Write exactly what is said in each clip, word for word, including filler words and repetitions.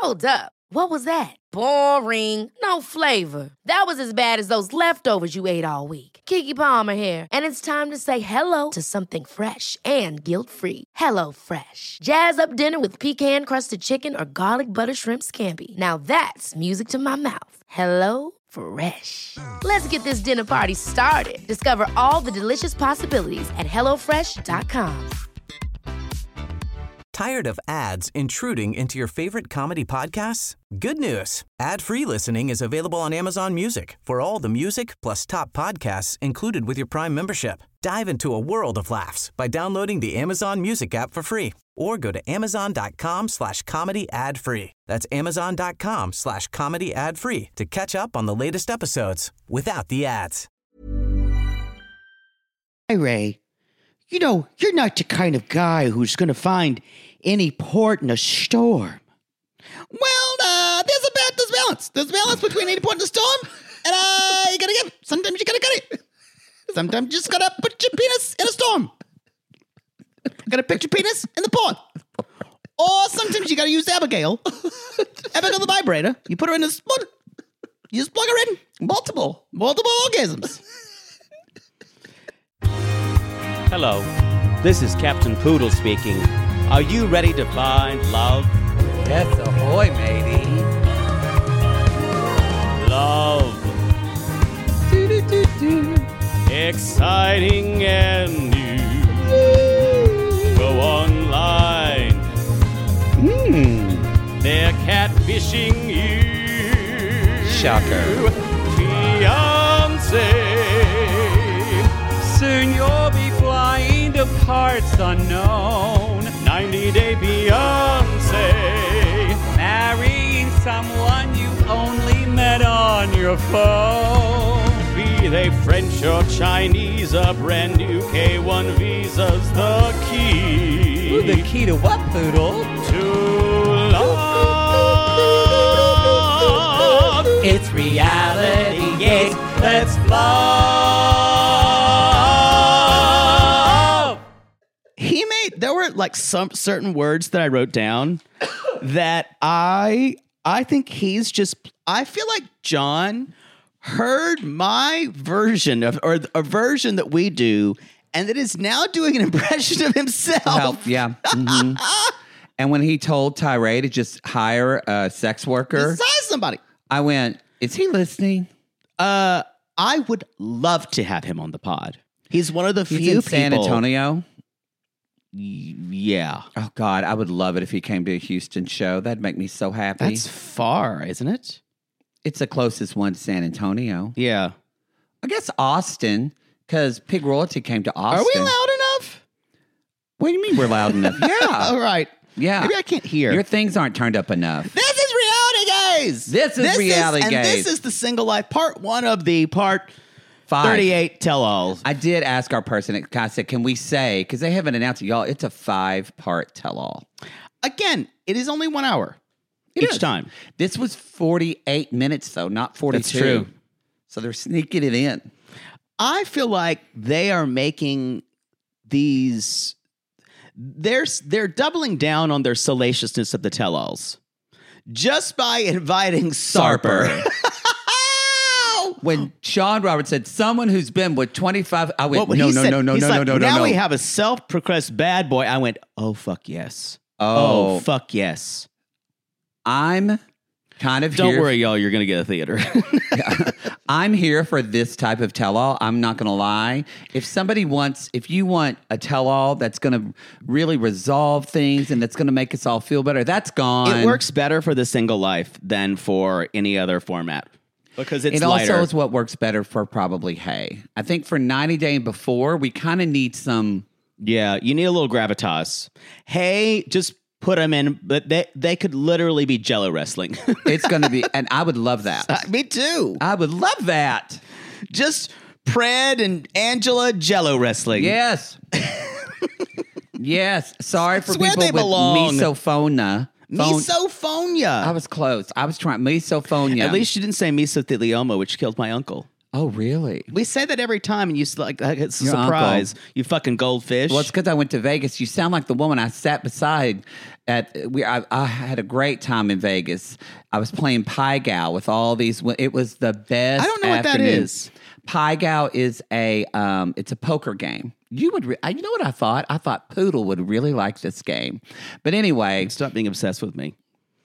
Hold up. What was that? Boring. No flavor. That was as bad as those leftovers you ate all week. Keke Palmer here, and it's time to say hello to something fresh and guilt-free. Hello Fresh. Jazz up dinner with pecan-crusted chicken or garlic butter shrimp scampi. Now that's music to my mouth. Hello Fresh. Let's get this dinner party started. Discover all the delicious possibilities at hello fresh dot com. Tired of ads intruding into your favorite comedy podcasts? Good news. Ad-free listening is available on Amazon Music for all the music plus top podcasts included with your Prime membership. Dive into a world of laughs by downloading the Amazon Music app for free or go to amazon.com slash comedy ad free. That's amazon.com slash comedy ad free to catch up on the latest episodes without the ads. Hey, Ray. You know, you're not the kind of guy who's going to find any port in a storm. Well, uh, there's a bad, there's balance. There's balance between any port in a storm, and uh, you gotta get, sometimes you gotta cut it. Sometimes you just gotta put your penis in a storm. You gotta put your penis in the port. Or sometimes you gotta use Abigail. Abigail the vibrator. You put her in a spot. You just plug her in. Multiple, multiple orgasms. Hello, this is Captain Poodle speaking. Are you ready to find love? Yes, ahoy, matey. Love. Do-do-do-do. Exciting and new. Go online. Hmm. They're catfishing you. Shocker. Fiancé. Soon you'll be flying to parts unknown. ninety-day Beyonce. Marrying someone you only met on your phone. Be they French or Chinese, a brand new K one visa's the key. Ooh, the key to what, Poodle? To love. It's reality, yes, let's love. He made, there were like some certain words that I wrote down that I, I think he's just, I feel like John heard my version of, or a version that we do, and that is now doing an impression of himself. Help, yeah. Mm-hmm. And when he told Tyree to just hire a sex worker, Just hire somebody. I went, is he listening? Uh, I would love to have him on the pod. He's one of the He's few in San people- Antonio. Yeah. Oh, God, I would love it if he came to a Houston show. That'd make me so happy. That's far, isn't it? It's the closest one to San Antonio. Yeah. I guess Austin, because Pig Royalty came to Austin. Are we loud enough? What do you mean we're loud enough? Yeah. All right. Yeah. Maybe I can't hear. Your things aren't turned up enough. This is Reality Gaze. This is Reality and Gaze. this is the Single Life, part one of the part Five. thirty-eight tell-alls. I did ask our person, I said, can we say, because they haven't announced it, y'all, it's a five-part tell-all. Again, it is only one hour It each is. time. This was forty-eight minutes, though, not forty-two. That's true. So they're sneaking it in. I feel like they are making these... They're, they're doubling down on their salaciousness of the tell-alls just by inviting Sarper. When Sean Roberts said, someone who's been with twenty-five, I went, Well, no, he no, said- no, no, he's no, like, no, no, no, now no. we have a self-proclaimed bad boy. I went, oh, fuck yes. Oh. Oh, fuck yes. I'm kind of Don't here. worry, y'all. You're going to get a theater. I'm here for this type of tell-all. I'm not going to lie. If somebody wants, if you want a tell-all that's going to really resolve things and that's going to make us all feel better, that's gone. It works better for the Single Life than for any other format because it's It lighter. also is what works better for probably Hey. I think for ninety Day and Before, we kind of need some... Yeah, you need a little gravitas. Hey, just put them in, but they, they could literally be Jello wrestling. It's going to be... And I would love that. Me too. I would love that. Just Pred and Angela Jello wrestling. Yes. Yes. Sorry for It's where people they with belong. misophonia. Phone- Misophonia. I was close. I was trying misophonia. At least you didn't say mesothelioma, which killed my uncle. Oh, really? We say that every time, and you s- like, like it's a Your surprise. uncle. You fucking goldfish. Well, it's because I went to Vegas. You sound like the woman I sat beside at. We I, I had a great time in Vegas. I was playing Pai Gow with all these. wo- It was the best. I don't know what that afternoon. is. Pai Gow is a. Um, it's a poker game. You would. Re- I- you know what I thought? I thought Poodle would really like this game. But anyway, Stop being obsessed with me.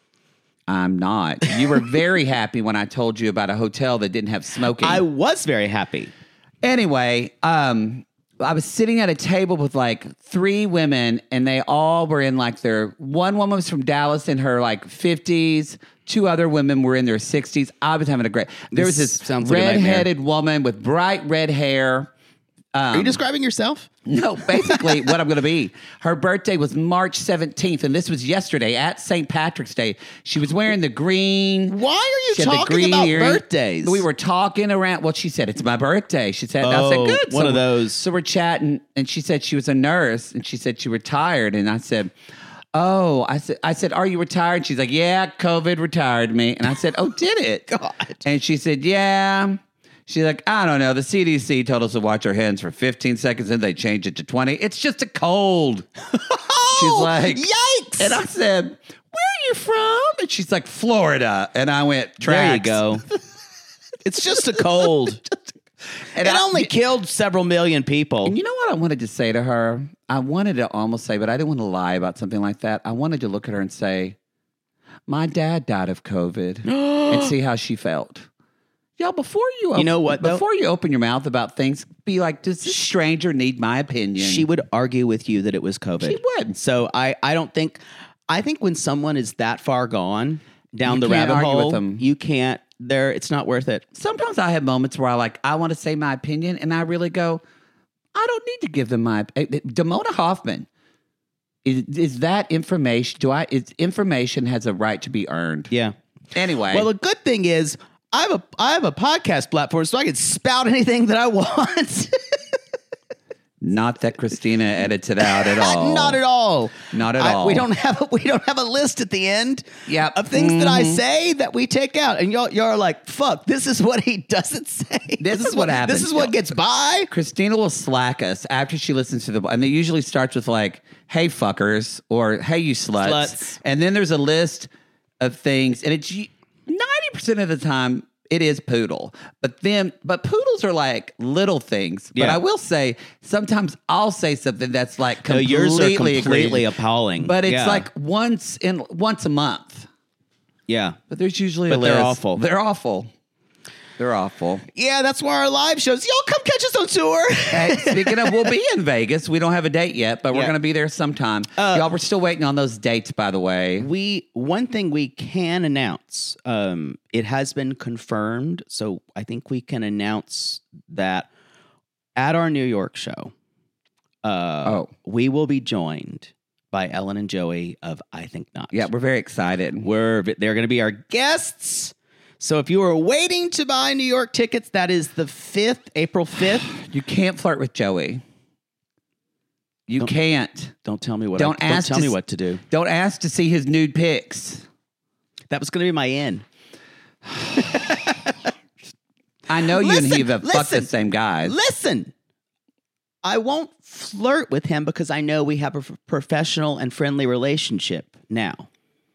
I'm not. You were very happy when I told you about a hotel that didn't have smoking. I was very happy. Anyway, um, I was sitting at a table with like three women, and they all were in like their one woman was from Dallas in her like fifties. Two other women were in their sixties. I was having a great. There was This this sounds like a nightmare. redheaded woman with bright red hair. Are you describing yourself? No, basically what I'm going to be. Her birthday was March seventeenth, and this was yesterday at Saint Patrick's Day. She was wearing the green. Why are you She had the talking green about earring. birthdays? We were talking around. Well, she said, it's my birthday. She said, and I Oh, said, good. one of we're- those. So we're chatting, and she said she was a nurse, and she said she retired. And I said, oh, I said, I said, are you retired? She's like, yeah, COVID retired me. And I said, oh, did it? God. And she said, yeah. She's like, I don't know. The C D C told us to watch our hands for fifteen seconds, and they changed it to twenty. It's just a cold. She's like, yikes. And I said, where are you from? And she's like, Florida. And I went, There you tracks. go. It's just a cold. And It I- only killed several million people. And you know what I wanted to say to her? I wanted to almost say, but I didn't want to lie about something like that. I wanted to look at her and say, my dad died of COVID and see how she felt. Y'all, before you, op- You know what, though? Before you open your mouth about things, be like, does this stranger need my opinion? She would argue with you that it was COVID. She would. So I, I don't think, I think when someone is that far gone down You the can't rabbit argue hole, with them. you can't, there, it's not worth it. Sometimes I have moments where I like, I want to say my opinion, and I really go, I don't need to give them my. eh, eh, Damona Hoffman, is, is that information? Do I? Is information has a right to be earned? Yeah. Anyway, Well, the good thing is, I have a I have a podcast platform, so I can spout anything that I want. not that Christina edits it out at all. Not at all. Not at I- all. We don't have a, we don't have a list at the end. Yep. Of things that I say that we take out, and y'all y'all are like, "Fuck, this is what he doesn't say. This is what happens. This is what gets by." Christina will slack us after she listens to the, and it usually starts with like, "Hey fuckers" or "Hey you sluts,", Sluts. and then there's a list of things, and it's ninety percent of the time it is poodle, but then but poodles are like little things. But Yeah. I will say sometimes I'll say something that's like No, completely yours are completely egregious. appalling. But it's Yeah. like once in once a month. Yeah. But there's usually But a they're list. awful. They're awful. They're awful. Yeah, that's why our live shows. Y'all come catch us on tour. Hey, speaking of, we'll be in Vegas. We don't have a date yet, but we're Yeah. going to be there sometime. Uh, Y'all, we're still waiting on those dates, by the way. We one thing we can announce. Um, it has been confirmed, so I think we can announce that at our New York show, uh, Oh. we will be joined by Ellen and Joey of I Think Not. Yeah, we're very excited. We're they're going to be our guests. So if you are waiting to buy New York tickets, that is the fifth, April fifth. You can't flirt with Joey. You Don't- can't. Don't tell me what. Don't I, ask Don't tell to me s- what to do. Don't ask to see his nude pics. That was going to be my in. I know you and he Listen, have fucked the listen, same guys. Listen, I won't flirt with him because I know we have a f- professional and friendly relationship now.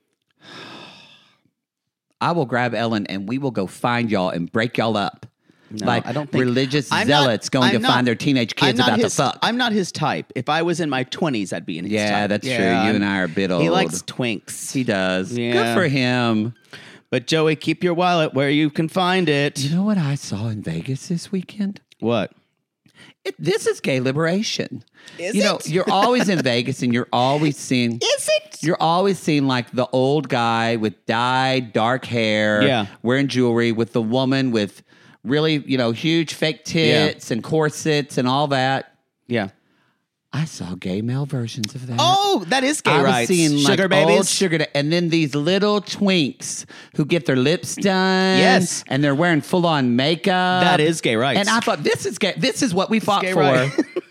I will grab Ellen and we will go find y'all and break y'all up. No, like I don't think religious I'm not- zealots going I'm to not- find their teenage kids I'm not about his, to fuck. I'm not his type. If I was in my twenties, I'd be in his Yeah, type. that's true. You and I are a bit He old. likes twinks. He does. Yeah. Good for him. But Joey, keep your wallet where you can find it. You know what I saw in Vegas this weekend? What? It, this is gay liberation. Is you know, it? you're always in Vegas and you're always seeing Is it? you're always seeing like the old guy with dyed dark hair, Yeah. wearing jewelry, with the woman with really, you know, huge fake tits and corsets and all that. Yeah. I saw gay male versions of that. Oh, that is gay I was rights. seeing Sugar like babies. old sugar, da- and then these little twinks who get their lips done, Yes. and they're wearing full on makeup. That is gay rights. And I thought this is gay. This is what we fought gay for. right.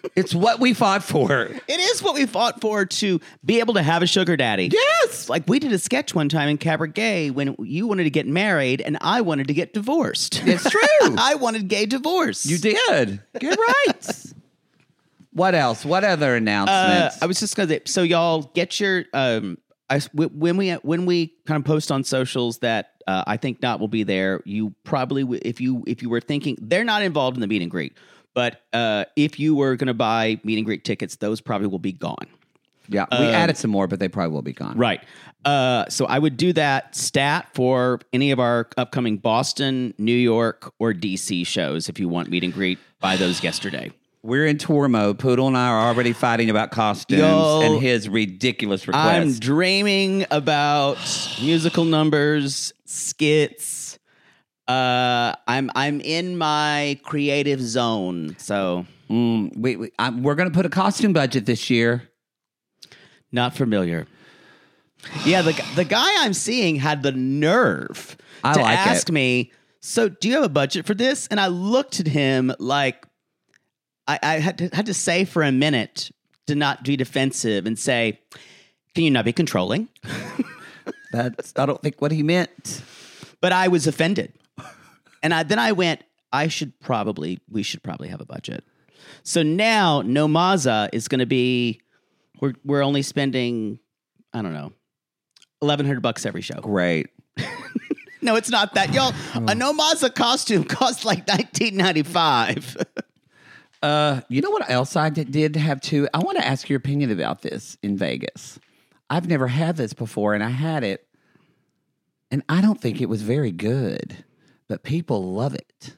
It's what we fought for. It is what we fought for, to be able to have a sugar daddy. Yes. Like, we did a sketch one time in Cabaret when you wanted to get married and I wanted to get divorced. It's true. I wanted gay divorce. You did. Get right. What else? What other Uh, announcements? I was just gonna say, so y'all get your um. I when we when we kind of post on socials that uh, I think Not will be there. You probably w- if you if you were thinking they're not involved in the meet and greet, but uh, if you were going to buy meet and greet tickets, those probably will be gone. yeah, we added some more, but they probably will be gone. Right. Uh, so I would do that stat for any of our upcoming Boston, New York, or D C shows. If you want meet and greet, buy those yesterday. We're in tour mode. Poodle and I are already fighting about costumes Yo, and his ridiculous request. I'm dreaming about musical numbers, skits. Uh, I'm I'm in my creative zone. So Mm, we, we, I'm, we're going to put a costume budget this year. not familiar. Yeah, the the guy I'm seeing had the nerve I to like ask it. me, so do you have a budget for this? And I looked at him like I, I had to had to say for a minute to not be defensive and say, can you not be controlling? That's I don't think what he meant. But I was offended. And I, then I went, I should probably, we should probably have a budget. So now No Maza is going to be, we're we're only spending, I don't know, eleven hundred bucks every show. Great. No, it's not that. Y'all, a No Maza costume costs like nineteen ninety-five. Uh, you know what else I did, did have too? I want to ask your opinion about this in Vegas. I've never had this before, and I had it, and I don't think it was very good, but people love it.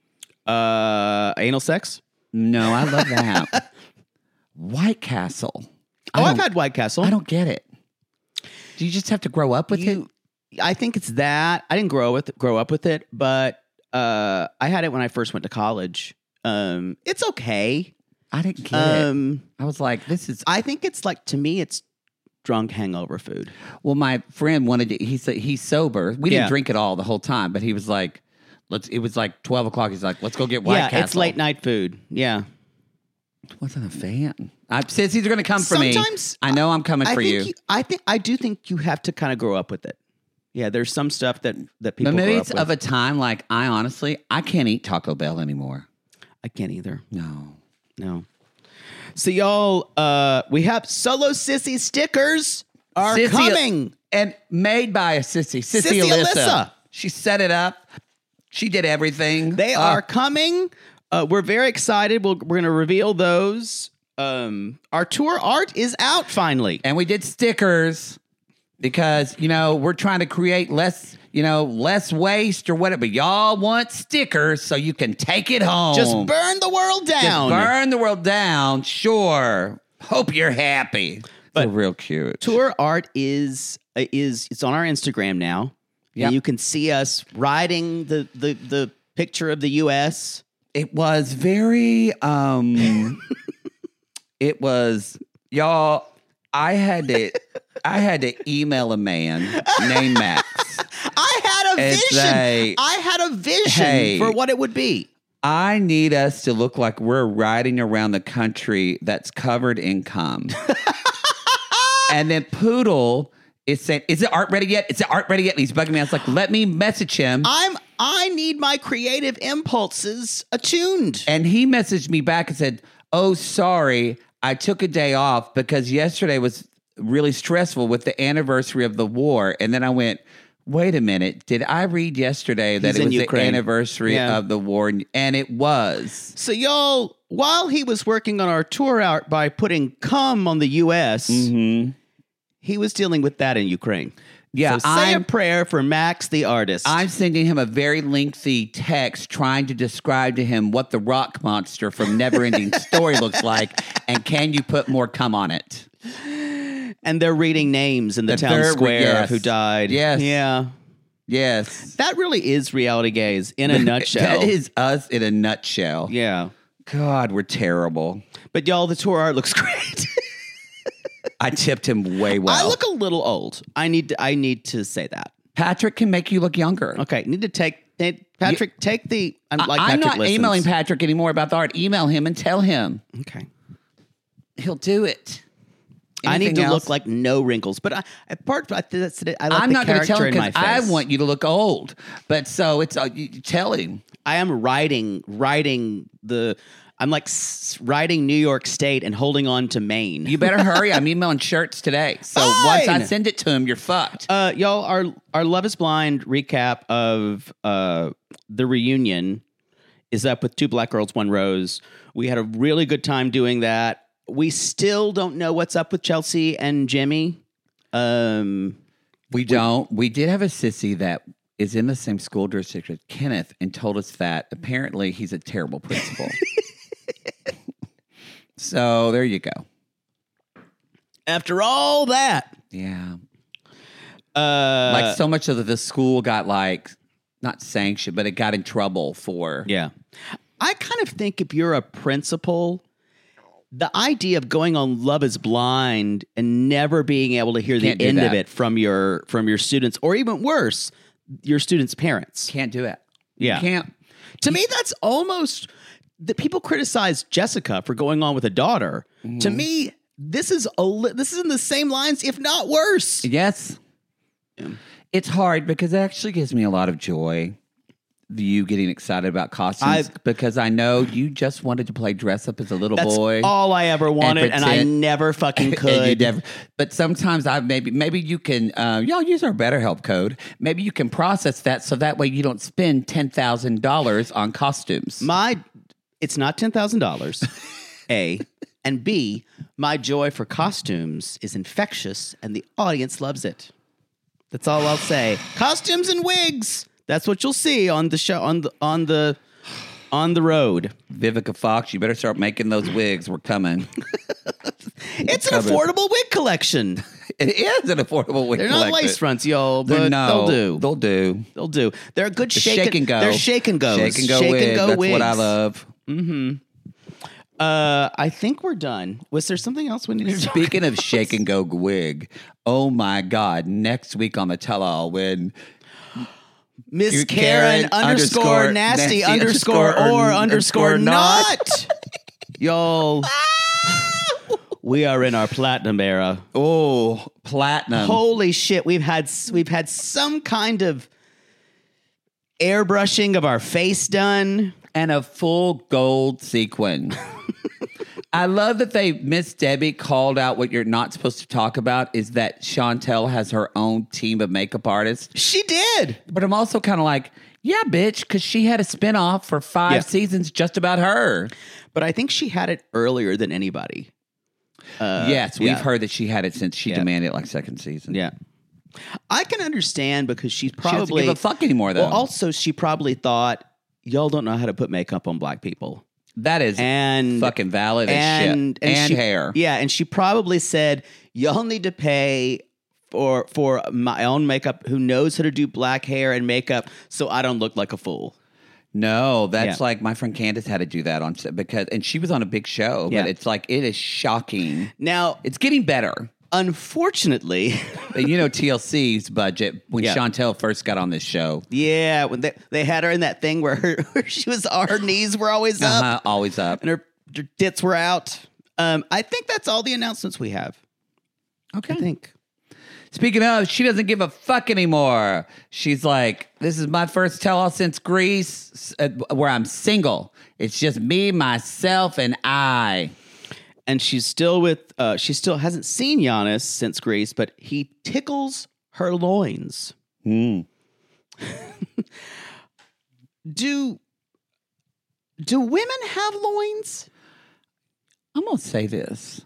Uh, anal sex? No, I love that. White Castle. I Oh, I've don't- had White Castle. I don't get it. Do you just have to grow up with You, it? I think it's that. I didn't grow with grow up with it, but uh, I had it when I first went to college. Um, it's okay. I didn't get it. Um, I was like, this is. I think it's like, to me, it's drunk hangover food. Well, my friend wanted to. He said he's sober. We didn't Yeah. drink it all the whole time, but he was like, "Let's." It was like twelve o'clock. He's like, "Let's go get White yeah, Castle." it's late night food. Yeah. Wasn't a fan. I since he's going to come for Sometimes me. I know I'm coming I for think you. I think I do think you have to kind of grow up with it. Yeah, there's some stuff that that people But maybe grow it's up with. of a time like I honestly I can't eat Taco Bell anymore. I can't either. No. No. So y'all, uh, we have Solo Sissy stickers are Sissy- coming. and made by a sissy, sissy, Sissy Alyssa. Alyssa. She set it up. She did everything. They Uh, are coming. Uh, we're very excited. We'll, we're going to reveal those. Um, our tour art is out finally. and we did stickers because you know we're trying to create less, you know, less waste or whatever. But y'all want stickers so you can take it home. Just burn the world Just down. burn the world down. Sure. Hope you're happy. But They're real cute. Tour art is uh, is it's on our Instagram now. Yep. And you can see us riding the the the picture of the U S. It was very um it was y'all I had to I had to email a man named Max. I had a And vision. say, I had a vision hey. for what it would be. I need us to look like we're riding around the country that's covered in cum. And then Poodle is saying, is it art ready yet? Is it art ready yet? And he's bugging me. I was like, let me message him. I'm I need my creative impulses attuned. And he messaged me back and said, oh, sorry, I took a day off because yesterday was really stressful with the anniversary of the war. And then I went, wait a minute, did I read yesterday that He's it in was Ukraine. the anniversary Yeah. of the war? And it was. So y'all, while he was working on our tour out by putting cum on the U S, he was dealing with that in Ukraine. Yeah, so say I'm- a prayer for Max the artist. I'm sending him a very lengthy text trying to describe to him what the rock monster from Neverending Story looks like, and can you put more cum on it? and they're reading names in the The town third- square yes. of who died. Yes. Yeah. Yes. That really is reality gaze in a nutshell. That is us in a nutshell. Yeah. God, we're terrible. But y'all, the tour art looks great. I tipped him way well. I look a little old. I need to, I need to say that. Patrick can make you look younger. Okay, need to take take- Patrick. take the. I'm I- like I'm Patrick not listens. emailing Patrick anymore about the art. Email him and tell him. Okay. he'll do it. I need Anything to else? look like no wrinkles, but I, I part I, that's it. I like I'm the not going to character tell him in my because I face. want you to look old. But so it's uh, you tell him. I am riding, riding the. I'm like s- riding New York State and holding on to Maine. You better hurry. I'm emailing shirts today. So Fine. once I send it to him, you're fucked. Uh, y'all, our our Love Is Blind recap of uh the reunion is up with Two Black Girls, One Rose. We had a really good time doing that. We still don't know what's up with Chelsea and Jimmy. Um, We don't. We did have a sissy that is in the same school district as Kenneth and told us that apparently he's a terrible principal. So there you go. after all that, Yeah. uh, Like so much of the school got like, not sanctioned, but it got in trouble for. yeah, I kind of think if you're a principal, the idea of going on Love Is Blind and never being able to hear the Can't do end of that. it from your from your students, or even worse, your students' parents. Can't do it. Yeah. You can't. To me, that's almost that people criticize Jessica for going on with a daughter. Mm-hmm. To me, this is a li- this is in the same lines, if not worse. Yes. It's hard because it actually gives me a lot of joy. You getting excited about costumes I've- because I know you just wanted to play dress up as a little That's boy. all I ever wanted, and, I pretend- never fucking And could. you never- but sometimes I maybe maybe you can uh, y'all use our BetterHelp code. Maybe you can process that so that way you don't spend ten thousand dollars on costumes. My, it's not ten thousand dollars. A and B. My joy for costumes is infectious, and the audience loves it. That's all I'll say. Costumes and wigs. That's what you'll see on the show on the on the on the road. Vivica Fox, you better start making those wigs. We're coming. It's an Coming. affordable wig collection. It is an affordable wig They're not collection. lace fronts, y'all, They're- but no, they'll do. They'll do. They'll do. They're a good The shake, shake and go. They're shake and goes. Shake and go Shake wig. and go That's wigs. what I love. Uh, I think we're done. Was there something else we needed to talk Speaking of shake and go wig, oh my God! Next week on the tell-all, when Miss Karen Karen, underscore underscore nasty nasty underscore underscore or or underscore underscore not. Y'all, we are in our platinum era. oh platinum, Holy shit, we've had we've had some kind of airbrushing of our face done. and a full gold sequin. I love that they Miss Debbie called out what you're not supposed to talk about is that Chantel has her own team of makeup artists. She did. But I'm also kind of like, yeah, bitch, because she had a spinoff for five Yeah. seasons just about her. But I think she had it earlier than anybody. Uh, yes, we've yeah. heard that she had it since she Yeah. demanded like second season. Yeah. I can understand because she's She doesn't probably give a fuck anymore, though. Well, also she probably thought y'all don't know how to put makeup on black people. that is And fucking valid as and, shit. And, she- hair. Yeah, and she probably said, y'all need to pay for for my own makeup who knows how to do black hair and makeup so I don't look like a fool. No, that's Yeah. like my friend Candace had to do that on set because, and she was on a big show, Yeah. but it's like, it is shocking. Now, It's getting better. unfortunately, But you know, T L C's budget, when Yeah. Chantel first got on this show, yeah, when they, they had her in that thing where, her, where she was, her knees were always up uh-huh, always up. and her, her tits were out. Um, I think that's all the announcements we have. Okay. I think. Speaking of, she doesn't give a fuck anymore. She's like, this is my first tell-all since Greece, uh, where I'm single. It's just me, myself, and I. And she's still with, uh, she still hasn't seen Giannis since Greece, but he tickles her loins. Mm. Do, do women have loins? I'm going to say this.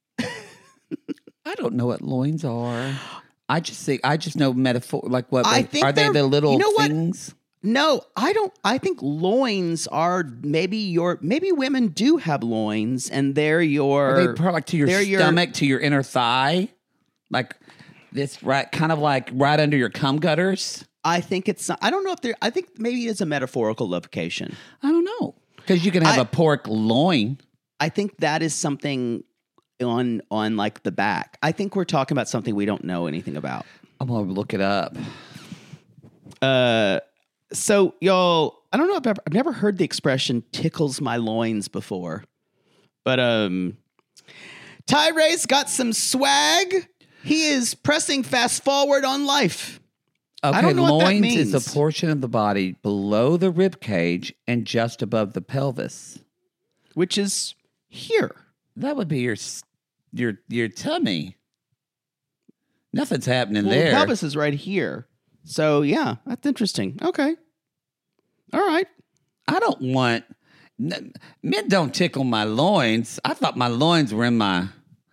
I don't know what loins are. I just think, I just know metaphor, like what, I like, think are they they're- the little you know what? things? No, I don't. I think loins are maybe your, maybe women do have loins and they're your, Are they probably like to your they're your- stomach, to your inner thigh? Like this, right? Kind of like right under your cum gutters? I think it's, I don't know if they're, I think maybe it's a metaphorical location. I don't know. Because you can have I- a pork loin. I think that is something on, on like the back. I think we're talking about something we don't know anything about. I'm going to look it up. Uh, so y'all, I don't know if I've ever, I've never heard the expression tickles my loins before, but, um, Tyree's got some swag. He is pressing fast forward on life. Okay, I don't know what that loins is means. a portion of the body below the rib cage and just above the pelvis. Which is here. That would be your s- your your tummy. Nothing's happening Well, there. the pelvis is right here. So, yeah, that's interesting. Okay. All right. I don't want n- men don't tickle my loins. I thought my loins were in my,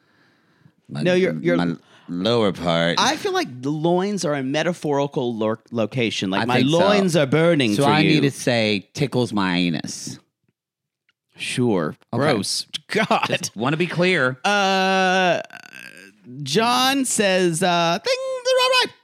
my No, you're- you're- my lower part. I feel like the loins are a metaphorical lo- location. Like, I my think so. loins are burning so for I you. need to say tickles my anus. Sure. Okay. Gross. God. Just want to be clear. Uh, John says, uh, things are all right.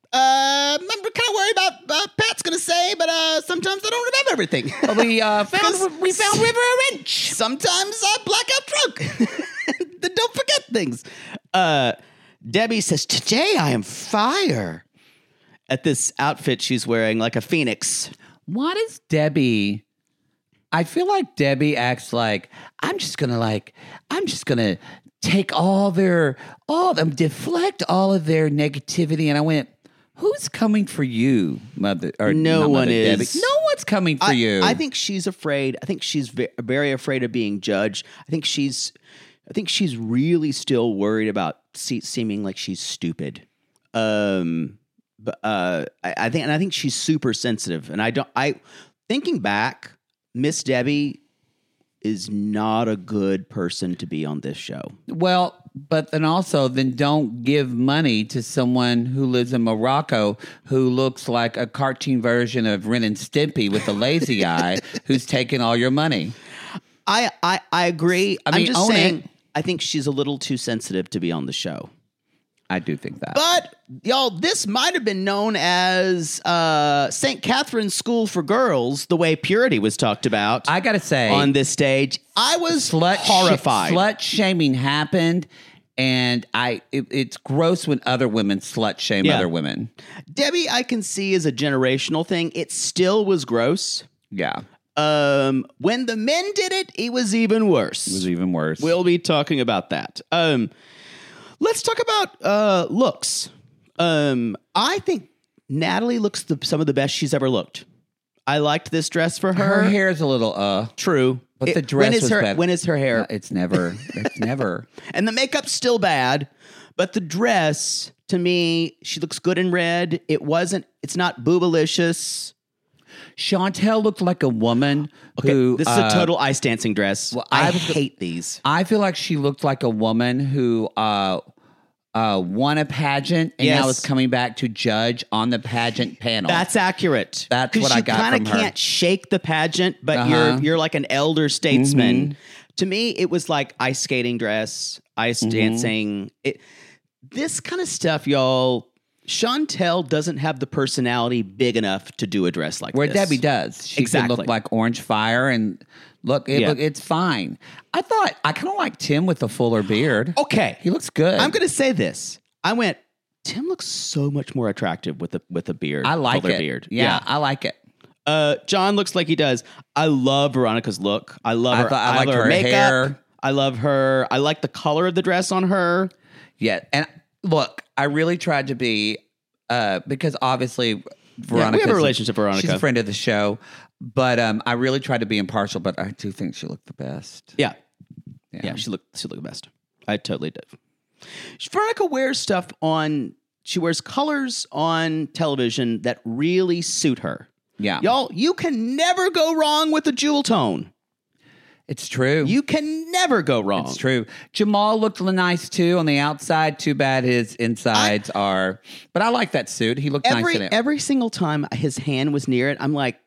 Uh, I'm kind of worried about uh, Pat's going to say, but uh, sometimes I don't remember everything. Well, we uh, found Because we found River Wrench. Sometimes I black out drunk. Then don't forget things. Uh, Debbie says, today I am fire. At this outfit she's wearing, like a phoenix. Why does Debbie? I feel like Debbie acts like I'm just gonna like I'm just gonna take all their all them deflect all of their negativity, and I went, who's coming for you, mother? Or No not one Mother is. Debbie. No one's coming for I, you. I think she's afraid. I think she's ve- very afraid of being judged. I think she's, I think she's really still worried about se- seeming like she's stupid. Um, but uh, I, I think, and I think she's super sensitive. And I don't. I thinking back, Miss Debbie is not a good person to be on this show. Well, but then also, then don't give money to someone who lives in Morocco who looks like a cartoon version of Ren and Stimpy with a lazy eye, who's taking all your money. I I, I agree. I mean, I'm just own saying. it. I think she's a little too sensitive to be on the show. I do think that. But y'all, this might have been known as uh, Saint Catherine's School for Girls, the way purity was talked about I gotta say, on this stage. I was slut horrified. Sh- slut shaming happened, and I it, it's gross when other women slut shame Yeah. other women. Debbie, I can see as a generational thing. It still was gross. Yeah, Um, when the men did it, it was even worse. it was even worse. We'll be talking about that. Um, let's talk about uh, looks. Um, I think Natalie looks the, some of the best she's ever looked. I liked this dress for her. her hair's a little uh, True. but It- the dress when is was her better. when is her hair? No, it's never. It's never. And the makeup's still bad, but the dress to me, she looks good in red. It wasn't. It's not boobalicious. Chantel looked like a woman Okay, who. this is uh, a total ice dancing dress. well, I, I was- hate these. I feel like she looked like a woman who uh, uh, won a pageant and Yes. now is coming back to judge on the pageant panel. That's accurate. That's 'Cause what I you got kinda from her. can't shake the pageant, but Uh-huh. you're you're like an elder statesman. To me, it was like ice skating dress, ice Mm-hmm. dancing. It, this kind of stuff, y'all. Chantel doesn't have the personality big enough to do a dress like Where this. Debbie does. She Exactly. can look like Orange Fire and look, it, Yeah. look it's fine. I thought, I kind of like Tim with the fuller beard. Okay, He looks good. I'm going to say this. I went. Tim looks so much more attractive with a with a beard. I like fuller it. Beard. Yeah, I like it. Uh, John looks like he does. I love Veronica's look. I love I her. thought- I love liked her makeup. hair. I love her. I like the color of the dress on her. Yeah. And look, I really tried to be, uh, because obviously Veronica. relationship with Veronica. She's a friend of the show. But um, I really tried to be impartial, but I do think she looked the best. Yeah. Yeah. Yeah, she looked she looked the best. I totally did. Veronica wears stuff on. She wears colors on television that really suit her. Yeah. Y'all, you can never go wrong with a jewel tone. It's true. You can never go wrong. It's true. Jamal looked nice too on the outside. Too bad his insides are. But I like that suit. He looked Every nice in it. every single time his hand was near it, I'm like,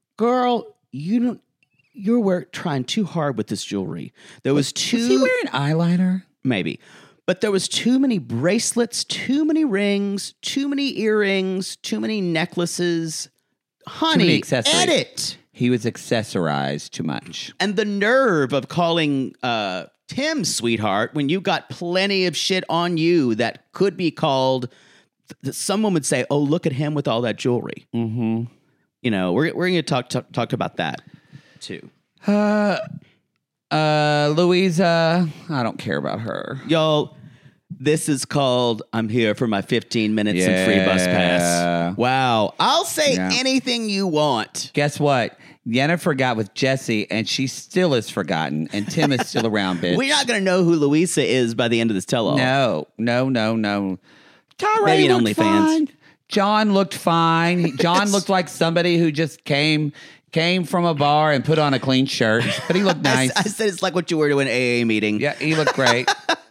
girl, you don't. You're wear, trying too hard with this jewelry. There was too Was he wearing eyeliner? maybe, but there was too many bracelets, too many rings, too many earrings, too many necklaces. Honey, many accessories. edit. He was accessorized too much. And the nerve of calling uh, Tim sweetheart when you got plenty of shit on you that could be called. Th- someone would say, "Oh, look at him with all that jewelry." Mm-hmm. You know, we're we're going to talk, talk talk about that too. Uh, Louisa, I don't care about her. Y'all, this is called I'm here for my fifteen minutes and free bus pass. Yeah. Wow. I'll say Yeah. anything you want. Guess what? Yennefer got with Jesse, and she still is forgotten, and Tim is still around, bitch. We're not going to know who Louisa is by the end of this tell-all. No, no, no, no. Tyree Maybe an looked OnlyFans. fine. John looked fine. He- John looked like somebody who just came came from a bar and put on a clean shirt, but he looked I, nice. I said it's like what you were to an A A meeting. Yeah, he looked great.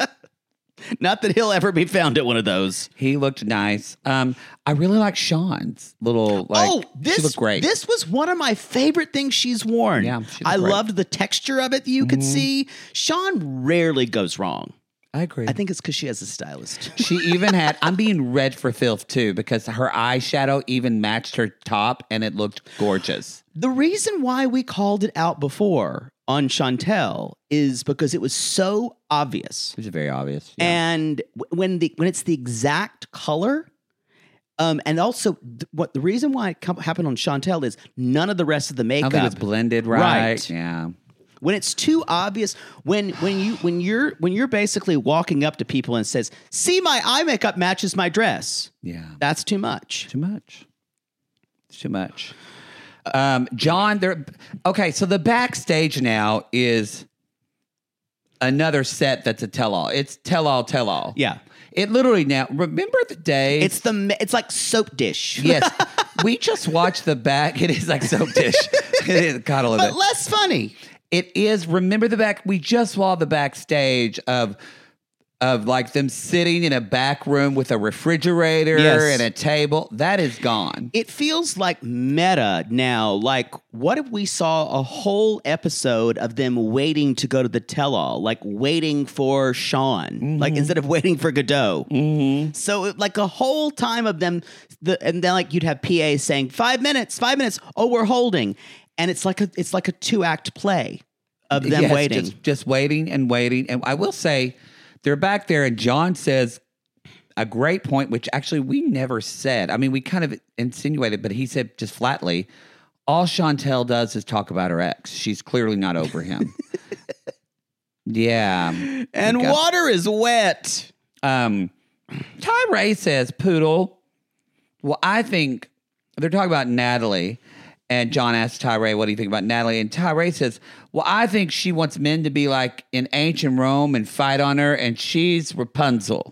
Not that he'll ever be found at one of those. He looked nice. Um, I really like Sean's little like. oh, this she looked great. This was one of my favorite things she's worn. Yeah, she looked I great. loved the texture of it that you could see. Sean rarely goes wrong. I agree. I think it's because she has a stylist. She even had. I'm being red for filth too because her eyeshadow even matched her top, and it looked gorgeous. The reason why we called it out before on Chantel is because it was so obvious. Which is very obvious. Yeah. And w- when the when it's the exact color, um, and also th- what the reason why it com- happened on Chantel is none of the rest of the I makeup don't think it's blended right. Right. Yeah. When it's too obvious, when when you when you're when you're basically walking up to people and says, "See, my eye makeup matches my dress," Yeah. that's too much. Too much. It's too much. Um, John, there. Okay, so the backstage now is another set that's a tell-all. It's tell-all, tell-all. Yeah, It literally now. Remember the day? it's the ma- it's like soap dish. yes. We just watched the back. It is like soap dish. It is. God, I love but it. less funny. It is. Remember the back? We just saw the backstage of of like them sitting in a back room with a refrigerator Yes. and a table. That is gone. It feels like meta now. Like, what if we saw a whole episode of them waiting to go to the tell-all, like waiting for Sean, like instead of waiting for Godot. Mm-hmm. So, like a whole time of them, the and then like you'd have P A saying five minutes, five minutes. Oh, we're holding, and it's like a it's like a two act play of them Yes, waiting. Just, just waiting and waiting. And I will say, they're back there, and John says a great point, which actually we never said. I mean, we kind of insinuated, but he said just flatly, all Chantel does is talk about her ex. She's clearly not over him. Yeah. and Okay. water is wet. Um, Tyree says, Poodle. Well, I think they're talking about Natalie. And John asks Tyree, what do you think about Natalie? And Tyree says, well, I think she wants men to be like in ancient Rome and fight on her, and she's Rapunzel.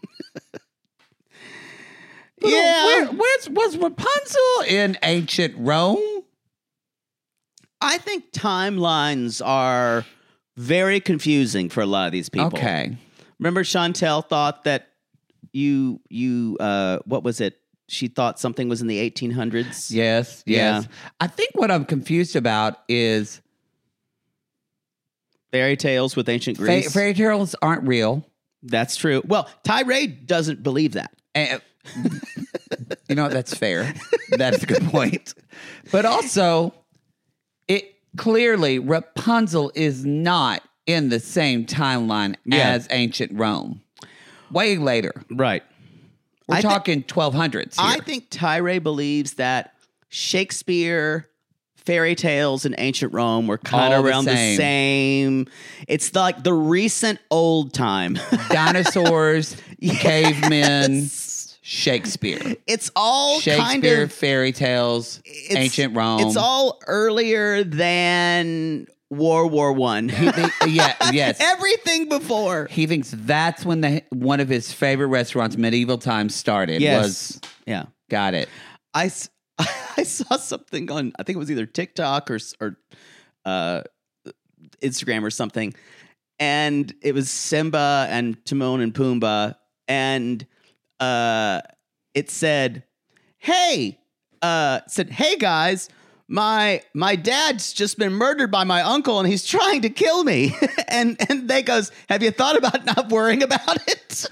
Yeah. Where, where's, was Rapunzel in ancient Rome? I think timelines are very confusing for a lot of these people. Okay. Remember Chantel thought that you you uh what was it? She thought something was in the eighteen hundreds. Yes, yes. Yeah. I think what I'm confused about is Fairy tales with ancient fa- Greece. fairy tales aren't real. That's true. Well, Tyree doesn't believe that. And, you know, that's fair. That's a good point. But also, it clearly Rapunzel is not in the same timeline Yeah. as ancient Rome. Way later. Right. We're I thi- talking twelve hundreds here. I think Tyree believes that Shakespeare, fairy tales, and ancient Rome were kind All of the around the same. same. It's like the recent old time. Dinosaurs, cavemen, Yes. Shakespeare. It's all Shakespeare, kind of fairy tales, it's- ancient Rome. It's all earlier than World War One. He think- yeah, yes. Everything before. He thinks that's when the one of his favorite restaurants, Medieval Times, started. Yes. Was Yeah. got it. I, s- I saw something on, I think it was either TikTok or s- or uh, Instagram or something, and it was Simba and Timon and Pumbaa, and uh, it said, "Hey, uh, it said, hey guys, my my dad's just been murdered by my uncle, and he's trying to kill me." and and they goes, "Have you thought about not worrying about it?"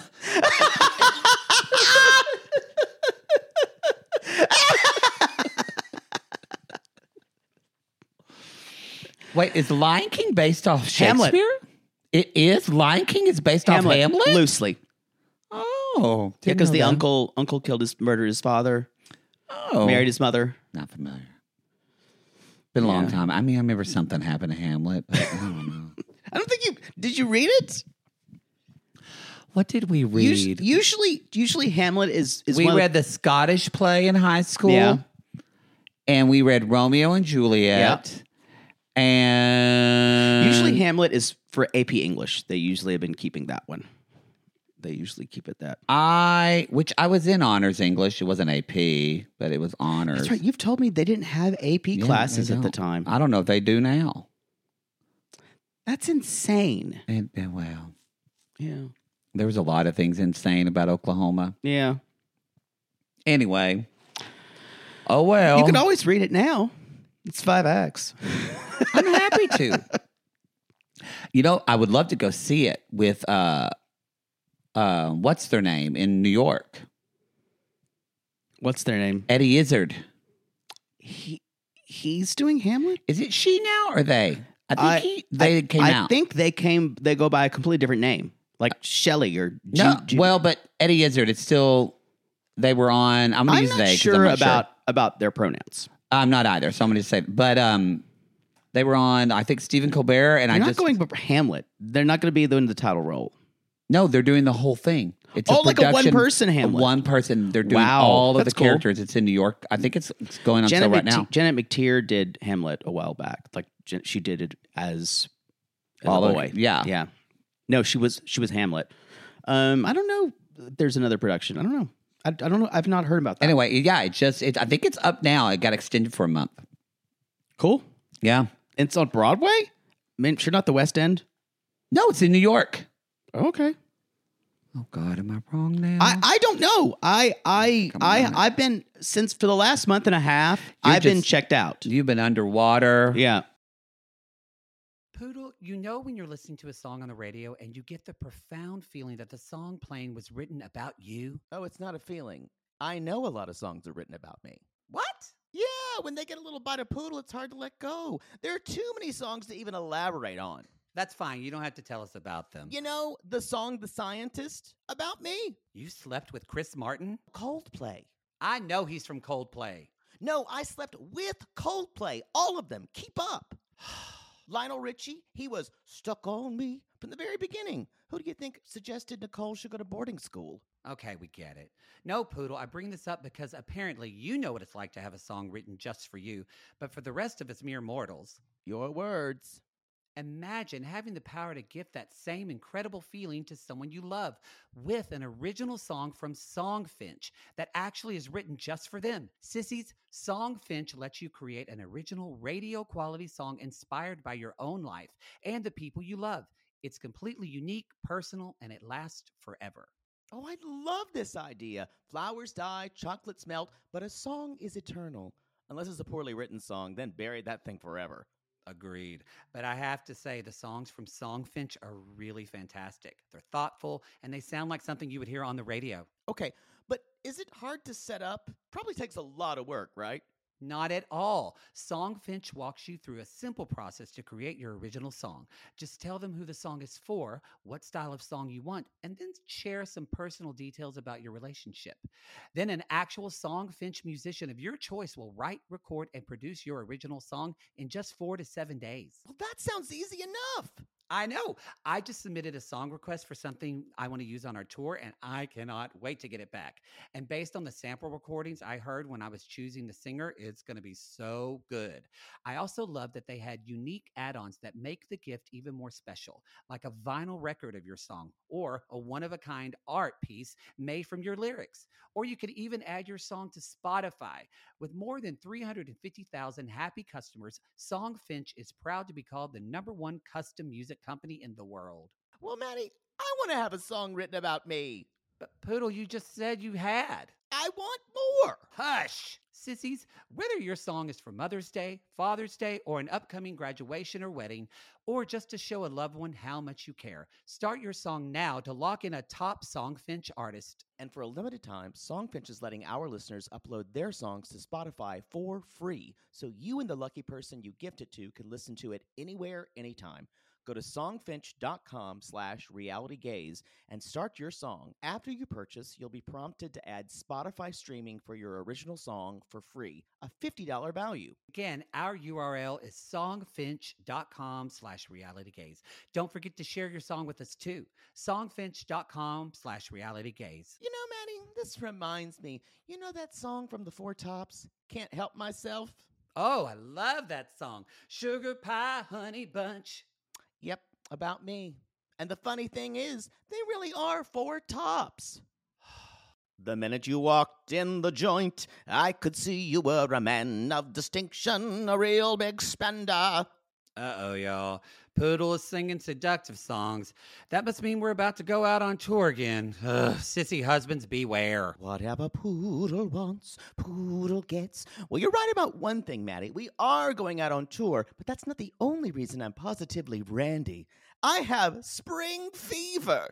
Wait, is Lion King based off Hamlet. Shakespeare? It is. Lion King is based off Hamlet. loosely. Oh, Yeah, didn't because know the that. uncle uncle killed his murdered his father, oh, married his mother. Not familiar. Been a long Yeah. time. I mean, I remember something happened to Hamlet. But I don't know. I don't think you did. You read it? What did we read? Usually, usually, usually Hamlet is is we one read of the Scottish play in high school. Yeah. And we read Romeo and Juliet. And usually Hamlet is for A P English. They usually have been keeping that one. They usually keep it that. I, which I was in honors English. It wasn't A P, but it was honors. That's right. You've told me they didn't have A P Yeah, classes they at the don't. time. I don't know if they do now. That's insane. And, and well, Yeah. there was a lot of things insane about Oklahoma. Yeah. Anyway. Oh, well. You can always read it now. It's five acts. I'm happy to. You know, I would love to go see it with, uh, uh, what's their name in New York? What's their name? Eddie Izzard. He he's doing Hamlet. Is it she now or they? I think I- he, they I, came I out. think they came. They go by a completely different name, like Shelley or no, Ju- Ju- well, but Eddie Izzard, it's still, they were on, I'm going to I'm use not they. 'cause sure I'm not about Sure. about their pronouns. I'm not either, so I'm going to say, but um, they were on, I think, Stephen Colbert, and They're I not just, going for Hamlet. They're not going to be doing the title role. no, they're doing the whole thing. It's Oh, like a production- one-person a Hamlet. One person. They're doing Wow, all of the that's cool. characters. It's in New York. I think it's, it's going on Janet, sale right McTe- now. Janet McTeer did Hamlet a while back. Like Jan- she did it as, as All a of- boy. yeah. yeah. No, she was she was Hamlet. Um, I don't know. There's another production. I don't know. I, I don't know. I've not heard about that. Anyway, yeah, it just, it, I think it's up now. It got extended for a month. Cool. Yeah. It's on Broadway. I mean, sure, not the West End. No, it's in New York. Okay. Oh God, am I wrong now? I, I don't know. I I Come I on. I've been since for the last month and a half. You're I've been just- checked out. You've been underwater. Yeah. Poodle, you know when you're listening to a song on the radio and you get the profound feeling that the song playing was written about you? Oh, it's not a feeling. I know a lot of songs are written about me. What? Yeah, when they get a little bite of poodle, it's hard to let go. There are too many songs to even elaborate on. That's fine. You don't have to tell us about them. You know, the song The Scientist, about me. You slept with Chris Martin? Coldplay. I know he's from Coldplay. No, I slept with Coldplay. All of them. Keep up. Lionel Richie, he was stuck on me from the very beginning. Who do you think suggested Nicole should go to boarding school? Okay, we get it. No, Poodle, I bring this up because apparently you know what it's like to have a song written just for you, but for the rest of us mere mortals, Your words. imagine having the power to gift that same incredible feeling to someone you love with an original song from Songfinch that actually is written just for them. Sissies, Songfinch lets you create an original radio quality song inspired by your own life and the people you love. It's completely unique, personal, and it lasts forever. Oh, I love this idea. Flowers die, chocolates melt, but a song is eternal. Unless it's a poorly written song, then bury that thing forever. Agreed. But I have to say, the songs from Songfinch are really fantastic. They're thoughtful, and they sound like something you would hear on the radio. Okay, but is it hard to set up? Probably takes a lot of work, right? Not at all. Songfinch walks you through a simple process to create your original song. Just tell them who the song is for, what style of song you want, and then share some personal details about your relationship. Then an actual Songfinch musician of your choice will write, record, and produce your original song in just four to seven days. Well, that sounds easy enough. I know. I just submitted a song request for something I want to use on our tour, and I cannot wait to get it back. And based on the sample recordings I heard when I was choosing the singer, it's going to be so good. I also love that they had unique add-ons that make the gift even more special, like a vinyl record of your song or a one-of-a-kind art piece made from your lyrics. Or you could even add your song to Spotify. With more than three hundred fifty thousand happy customers, Songfinch is proud to be called the number one custom music company in the world. Well, Maddie, I want to have a song written about me. But Poodle, you just said you had. I want more. Hush! Sissies, whether your song is for Mother's Day, Father's Day, or an upcoming graduation or wedding, or just to show a loved one how much you care, start your song now to lock in a top Songfinch artist. And for a limited time, Songfinch is letting our listeners upload their songs to Spotify for free, so you and the lucky person you gift it to can listen to it anywhere, anytime. Go to songfinch.com slash realitygaze and start your song. After you purchase, you'll be prompted to add Spotify streaming for your original song for free, a fifty dollars value. Again, our U R L is songfinch.com slash realitygaze. Don't forget to share your song with us too. songfinch.com slash realitygaze. You know, Maddie, this reminds me, you know that song from the Four Tops, Can't Help Myself? Oh, I love that song. Sugar Pie Honey Bunch. Yep, about me. And the funny thing is, they really are four tops. The minute you walked in the joint, I could see you were a man of distinction, a real big spender. Uh-oh, y'all. Poodle is singing seductive songs. That must mean we're about to go out on tour again. Ugh, sissy husbands, beware. Whatever Poodle wants, Poodle gets. Well, you're right about one thing, Maddie. We are going out on tour, but that's not the only reason I'm positively randy. I have spring fever.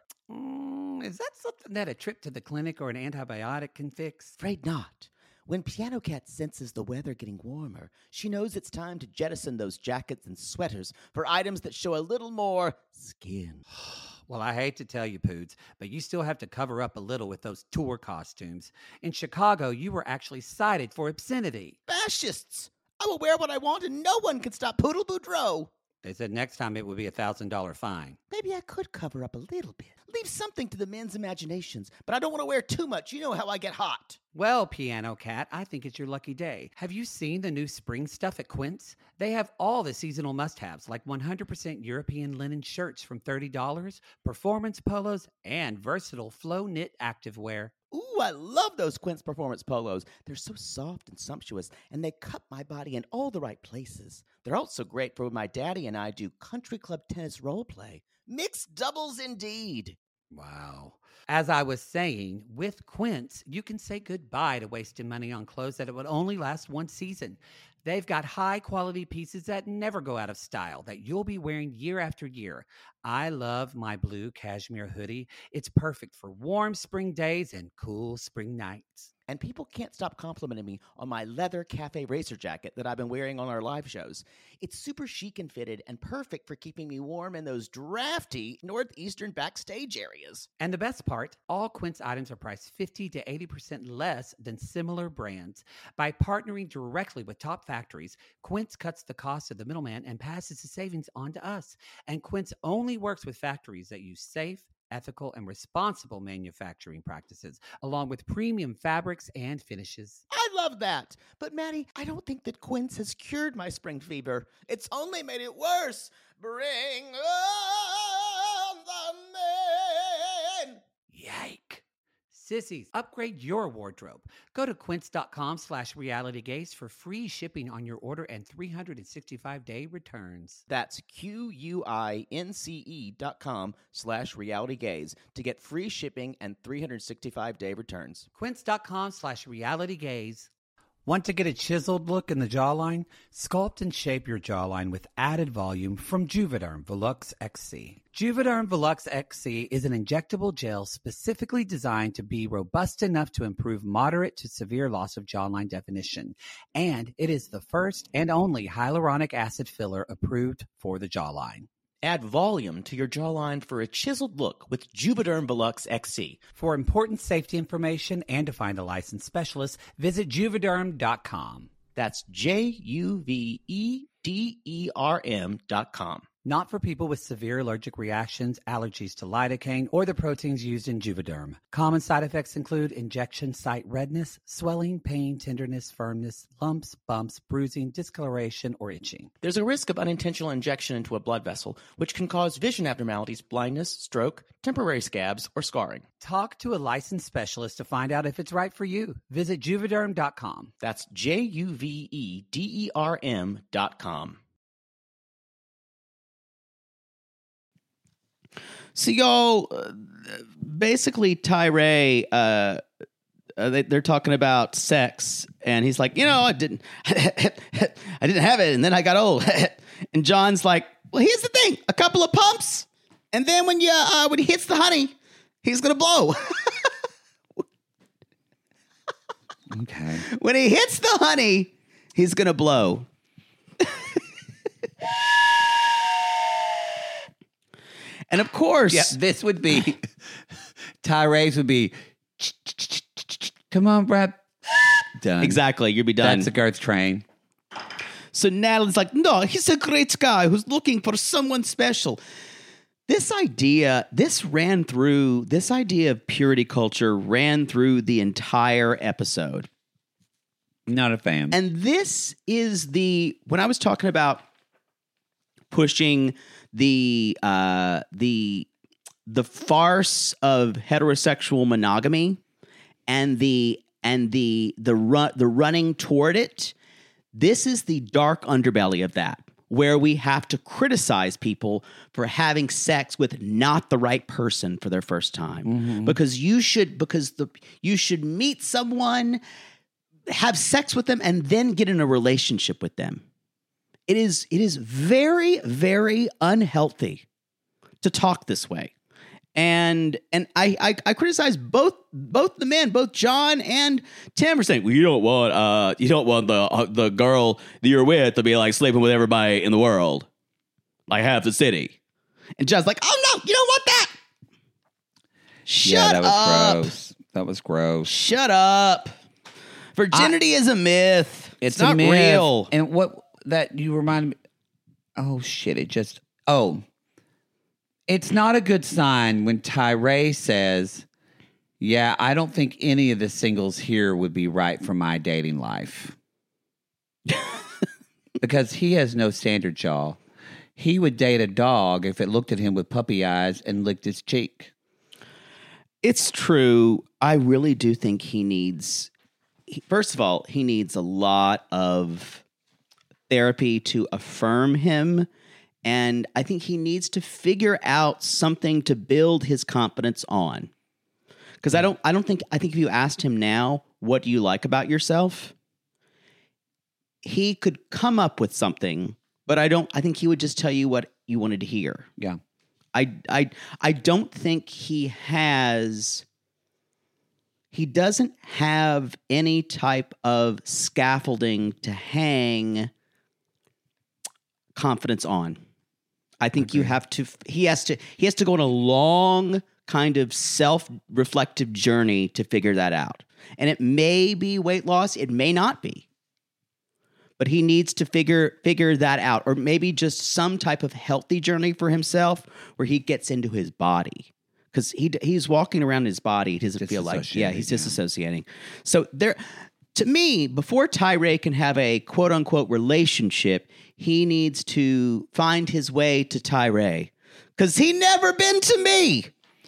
Mm, is that something that a trip to the clinic or an antibiotic can fix? Afraid not. When Piano Cat senses the weather getting warmer, she knows it's time to jettison those jackets and sweaters for items that show a little more skin. Well, I hate to tell you, Poods, but you still have to cover up a little with those tour costumes. In Chicago, you were actually cited for obscenity. Fascists! I will wear what I want and no one can stop Poodle Boudreaux. They said next time it would be a one thousand dollars fine. Maybe I could cover up a little bit. Leave something to the men's imaginations, but I don't want to wear too much. You know how I get hot. Well, Piano Cat, I think it's your lucky day. Have you seen the new spring stuff at Quince? They have all the seasonal must-haves, like one hundred percent European linen shirts from thirty dollars, performance polos, and versatile flow knit activewear. Ooh, I love those Quince Performance polos. They're so soft and sumptuous, and they cut my body in all the right places. They're also great for when my daddy and I do country club tennis role play. Mixed doubles indeed. Wow. As I was saying, with Quince, you can say goodbye to wasting money on clothes that it would only last one season. They've got high-quality pieces that never go out of style, that you'll be wearing year after year. I love my blue cashmere hoodie. It's perfect for warm spring days and cool spring nights. And people can't stop complimenting me on my leather cafe racer jacket that I've been wearing on our live shows. It's super chic and fitted and perfect for keeping me warm in those drafty northeastern backstage areas. And the best part, all Quince items are priced fifty to eighty percent less than similar brands. By partnering directly with top factories, Quince cuts the cost of the middleman and passes the savings on to us. And Quince only works with factories that use safe, ethical, and responsible manufacturing practices, along with premium fabrics and finishes. I love that. But Maddie, I don't think that Quince has cured my spring fever. It's only made it worse. Bring on the men. Yike. Sissies, upgrade your wardrobe. Go to quince.com slash realitygaze for free shipping on your order and three hundred sixty-five day returns. That's Q-U-I-N-C-E dot com slash realitygaze to get free shipping and three hundred sixty-five day returns. Quince.com slash realitygaze. Want to get a chiseled look in the jawline? Sculpt and shape your jawline with added volume from Juvederm Volux X C. Juvederm Volux X C is an injectable gel specifically designed to be robust enough to improve moderate to severe loss of jawline definition. And it is the first and only hyaluronic acid filler approved for the jawline. Add volume to your jawline for a chiseled look with Juvederm Volux X C. For important safety information and to find a licensed specialist, visit juvederm dot com. That's J U V E D E R M dot com. Not for people with severe allergic reactions, allergies to lidocaine, or the proteins used in Juvederm. Common side effects include injection site redness, swelling, pain, tenderness, firmness, lumps, bumps, bruising, discoloration, or itching. There's a risk of unintentional injection into a blood vessel, which can cause vision abnormalities, blindness, stroke, temporary scabs, or scarring. Talk to a licensed specialist to find out if it's right for you. Visit juvederm dot com. That's J U V E D E R M dot com. So y'all, uh, basically Tyree, uh, uh, they, they're talking about sex, and he's like, you know, I didn't, I didn't have it, and then I got old. And John's like, well, here's the thing: a couple of pumps, and then when you uh, when he hits the honey, he's gonna blow. Okay. When he hits the honey, he's gonna blow. And of course, Yeah, this would be tirades would be. Come on, Brad. Done. exactly, you'd be done. That's a Girth train. So Natalie's like, no, he's a great guy who's looking for someone special. This idea, this ran through, this idea of purity culture ran through the entire episode. Not a fan. And this is the, when I was talking about pushing the, uh, the, the farce of heterosexual monogamy and the, and the, the run, the running toward it, this is the dark underbelly of that, where we have to criticize people for having sex with not the right person for their first time. Mm-hmm. Because you should, because the you should meet someone, have sex with them, and then get in a relationship with them. It is it is very, very unhealthy to talk this way. And and I, I I criticize both both the men, both John and Tim, for saying, well, you don't want uh you don't want the uh, the girl that you're with to be like sleeping with everybody in the world, like half the city. And John's like, oh no, you don't want that. Shut yeah, that was up. gross. That was gross. Shut up. Virginity I, is a myth. It's, it's not a myth. real. And what that you remind me. Oh shit! It just oh. It's not a good sign when Tyree says, yeah, I don't think any of the singles here would be right for my dating life. Because he has no standard, y'all. He would date a dog if it looked at him with puppy eyes and licked his cheek. It's true. I really do think he needs, he, first of all, he needs a lot of therapy to affirm him. And I think he needs to figure out something to build his confidence on. Because I don't, I don't think, I think if you asked him now, what do you like about yourself? He could come up with something, but I don't, I think he would just tell you what you wanted to hear. Yeah. I, I, I don't think he has, he doesn't have any type of scaffolding to hang confidence on. I think okay. you have to, he has to, he has to go on a long kind of self-reflective journey to figure that out. And it may be weight loss. It may not be, but he needs to figure, figure that out, or maybe just some type of healthy journey for himself where he gets into his body. Cause he, he's walking around in his body. He doesn't feel like, yeah, he's disassociating. Yeah. So there, to me, before Tyree can have a quote unquote relationship, he needs to find his way to Tyree. Because he never been to me.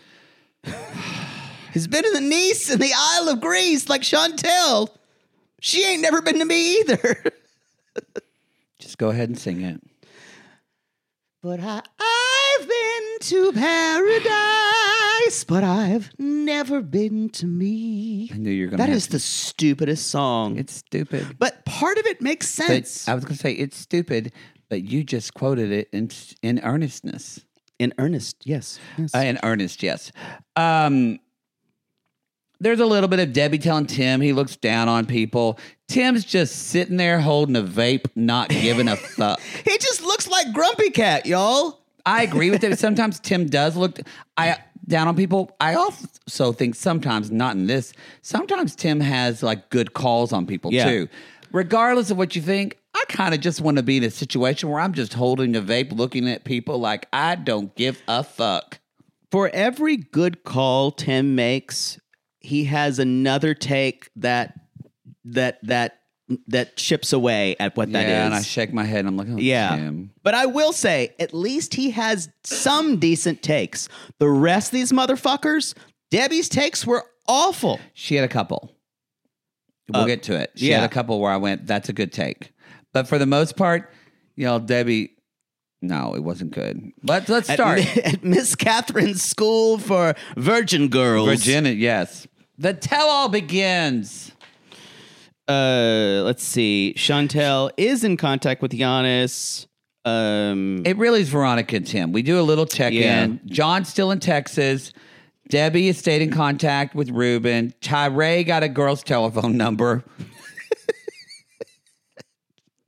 He's been in the Nice and the Isle of Greece like Chantel. She ain't never been to me either. Just go ahead and sing it. But I, I've been to paradise, but I've never been to me. I knew you were going to. That have is to. the stupidest song. It's stupid. But part of it makes sense. But I was going to say it's stupid, but you just quoted it in in earnestness. In earnest, yes. yes. Uh, in earnest, yes. Um, there's a little bit of Debbie telling Tim he looks down on people. Tim's just sitting there holding a vape, not giving a fuck. He just looks like Grumpy Cat, y'all. I agree with it. Sometimes Tim does look I down on people. I also think sometimes, not in this, sometimes Tim has like good calls on people yeah. too. Regardless of what you think, I kind of just want to be in a situation where I'm just holding a vape, looking at people like I don't give a fuck. For every good call Tim makes, he has another take that that that that chips away at what yeah, that is. Yeah, and I shake my head and I'm like, oh, yeah. Tim. But I will say, at least he has some decent takes. The rest of these motherfuckers, Debbie's takes were awful. She had a couple. We'll uh, get to it. She yeah. had a couple where I went, that's a good take. But for the most part, you know, Debbie, no, it wasn't good. But let's start. At, at Miss Catherine's School for Virgin Girls. Virginia, yes. The tell-all begins. Uh, let's see. Chantel is in contact with Giannis. Um, it really is Veronica and Tim. We do a little check-in. Yeah. John's still in Texas. Debbie has stayed in contact with Ruben. Tyree got a girl's telephone number.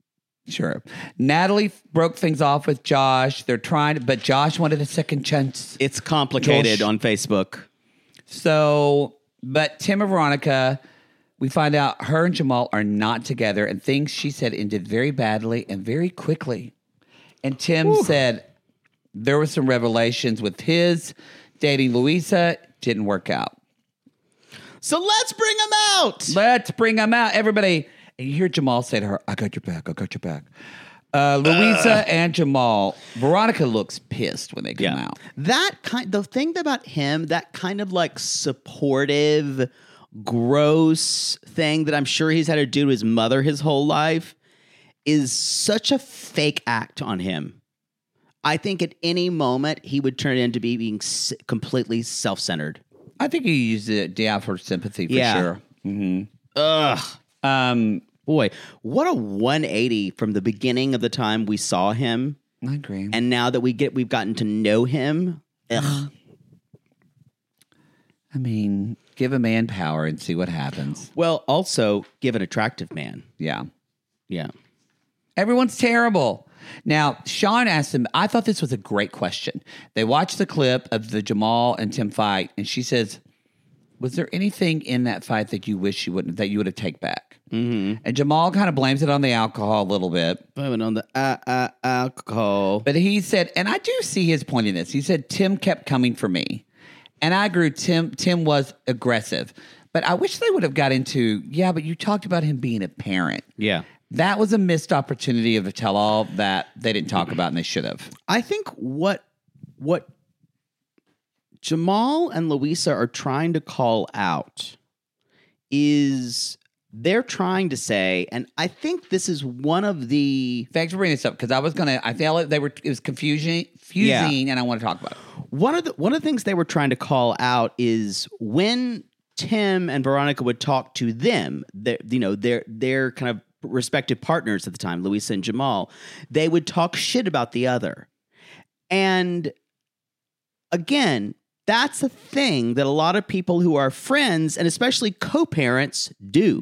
Sure. Natalie broke things off with Josh. They're trying, but Josh wanted a second chance. It's complicated Josh. on Facebook. So, but Tim and Veronica, we find out her and Jamal are not together, and things she said ended very badly and very quickly. And Tim Whew. said there were some revelations with his dating Louisa, didn't work out. So let's bring them out. Let's bring them out, everybody. And you hear Jamal say to her, I got your back, I got your back. Uh, Louisa uh, and Jamal, Veronica looks pissed when they come yeah. out. That kind, the thing about him, that kind of like supportive, gross thing that I'm sure he's had to do to his mother his whole life is such a fake act on him. I think at any moment he would turn into be being s- completely self-centered. I think he used it yeah, for sympathy for yeah. sure. Mm-hmm. Ugh. Um, Boy, what a one eighty from the beginning of the time we saw him. I agree. And now that we get, we've gotten to know him. Ugh. I mean, give a man power and see what happens. Well, also give an attractive man. Yeah. Yeah. Everyone's terrible. Now, Sean asked him, I thought this was a great question. They watched the clip of the Jamal and Tim fight, and she says, was there anything in that fight that you wish you wouldn't, that you would have taken back? Mm-hmm. And Jamal kind of blames it on the alcohol a little bit. Blaming on the uh, uh, alcohol. But he said, and I do see his point in this. He said, Tim kept coming for me. And I agree, Tim, Tim was aggressive. But I wish they would have got into, yeah, but you talked about him being a parent. Yeah. That was a missed opportunity of a tell-all that they didn't talk about and they should have. I think what what Jamal and Louisa are trying to call out is they're trying to say, and I think this is one of the... Thanks for bringing this up, because I was going to, I felt like they were, it was confusing, confusing, yeah. and I want to talk about it. One of the one of the things they were trying to call out is when Tim and Veronica would talk to them, their, you know, their their kind of respective partners at the time, Louisa and Jamal, they would talk shit about the other. And again, that's a thing that a lot of people who are friends and especially co-parents do.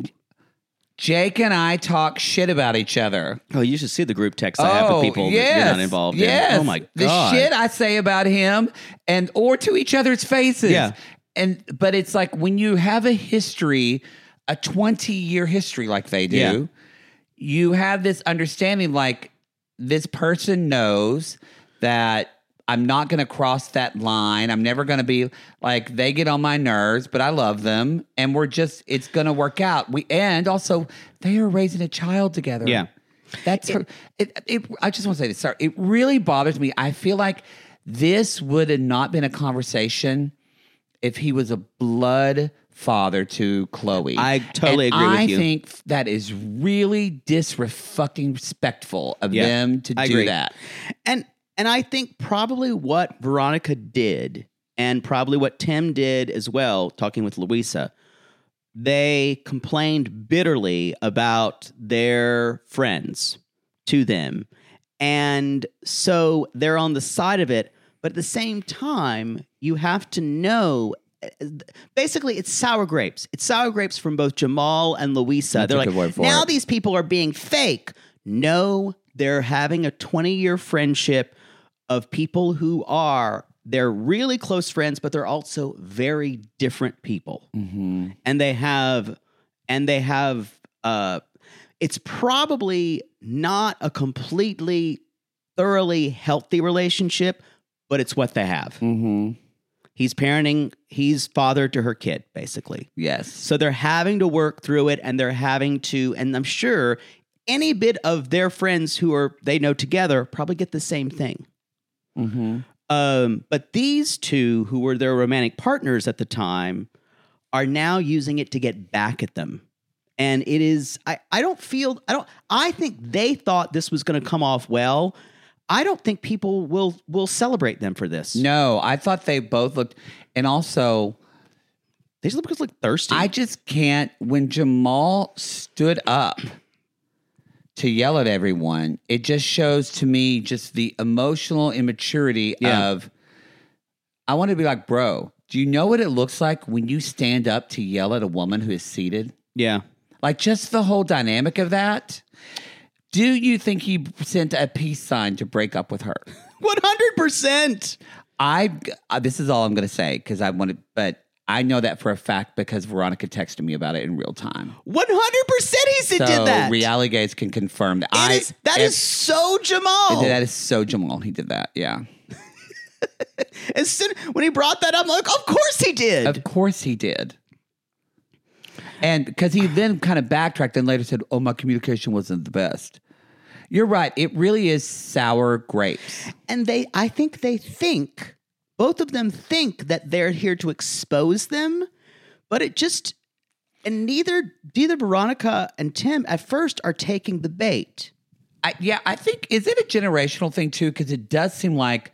Jake and I talk shit about each other. Oh, you should see the group text I have with people yes, that you're not involved yes. in. Oh my God. The shit I say about him and or to each other's faces. Yeah. And but it's like when you have a history, a twenty-year history like they do, yeah. you have this understanding like this person knows that I'm not going to cross that line. I'm never going to be like, they get on my nerves, but I love them. And we're just, it's going to work out. We And also, they are raising a child together. Yeah. That's, it, it, it, I just want to say this. Sorry. It really bothers me. I feel like this would have not been a conversation if he was a blood father to Chloe. I totally and agree with I you. I think that is really disrespecting respectful of yeah, them to I do agree. that. And And I think probably what Veronica did and probably what Tim did as well, talking with Louisa, they complained bitterly about their friends to them. And so they're on the side of it. But at the same time, you have to know, basically it's sour grapes. It's sour grapes from both Jamal and Louisa. That's they're a good word like, for now it. these people are being fake. No, they're having a twenty-year friendship of people who are, they're really close friends, but they're also very different people. Mm-hmm. And they have, and they have, uh, it's probably not a completely, thoroughly healthy relationship, but it's what they have. Mm-hmm. He's parenting, he's father to her kid, basically. Yes. So they're having to work through it, and they're having to, and I'm sure any bit of their friends who are, they know together probably get the same thing. Mm-hmm. Um, but these two, who were their romantic partners at the time, are now using it to get back at them. And it is, I, I don't feel, I don't, I think they thought this was going to come off well. I don't think people will, will celebrate them for this. No, I thought they both looked, and also, They just look, look thirsty. I just can't, when Jamal stood up to yell at everyone, it just shows to me just the emotional immaturity Yeah. of, I want to be like, bro, do you know what it looks like when you stand up to yell at a woman who is seated? yeah. Like just the whole dynamic of that. Do you think he sent a peace sign to break up with her? one hundred percent. I, uh, this is all I'm going to say because I wanted, but I know that for a fact because Veronica texted me about it in real time. one hundred percent he So did that. Reality Gaze can confirm that. It I, is, that if- is so Jamal. That is so Jamal. He did that. Yeah. As soon, when he brought that up, I'm like, of course he did. Of course he did. And because he then kind of backtracked and later said, oh, my communication wasn't the best. You're right. It really is sour grapes. And they, I think they think, both of them think that they're here to expose them, but it just, and neither, neither Veronica and Tim at first are taking the bait. I, yeah, I think, is it a generational thing too? Because it does seem like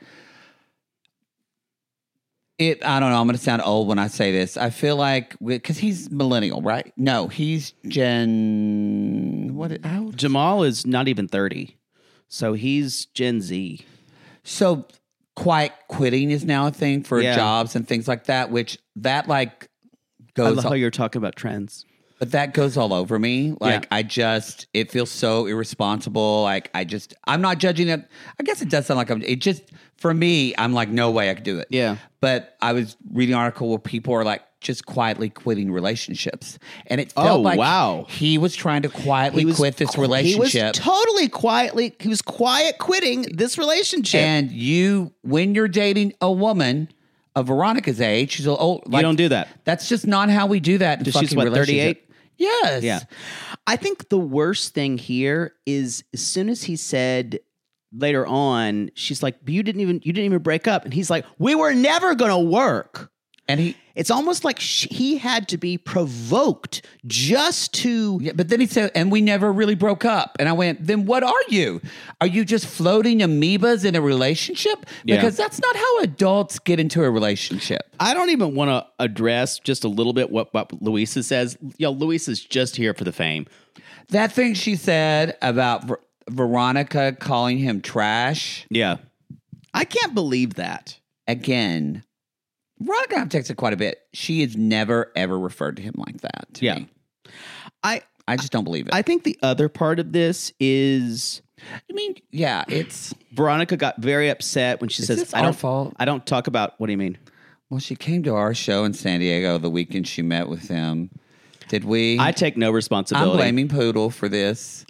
it, I don't know, I'm going to sound old when I say this. I feel like, because he's millennial, right? No, he's Gen, what, how? Jamal is not even thirty, so he's Gen Z. So quiet quitting is now a thing for Yeah. jobs and things like that, which that like I goes love all, how you're talking about trends. but that goes all over me. Like Yeah. I just, it feels so irresponsible. Like I just, I'm not judging it. I guess it does sound like I'm, it just, for me, I'm like, no way I could do it. Yeah. But I was reading an article where people are like just quietly quitting relationships. And it Oh, felt like wow. he was trying to quietly He was quit this qu- relationship. He was totally quietly, he was quiet quitting this relationship. And you, when you're dating a woman of Veronica's age, she's old. Like, don't do that. That's just not how we do that. In She's fucking what, relationship. thirty-eight? Yes. Yeah. I think the worst thing here is as soon as he said later on, she's like, but you didn't even you didn't even break up. And he's like, we were never gonna work. And he, It's almost like sh- he had to be provoked just to. yeah, but then he said, and we never really broke up. And I went, then what are you? Are you just floating amoebas in a relationship? Yeah. Because that's not how adults get into a relationship. I don't even want to address just a little bit what, what Luisa says. Yo, Luisa's just here for the fame. That thing she said about Ver- Veronica calling him trash, Yeah. I can't believe that. again, Veronica and I've texted quite a bit. She has never, ever referred to him like that. To Yeah. me. I I just don't believe it. I think the other part of this is I mean, yeah, it's Veronica got very upset when she Is says, this I our don't fault? I don't talk about what do you mean? well, she came to our show in San Diego the weekend she met with him. Did we? I take no I'm responsibility. blaming Poodle for this.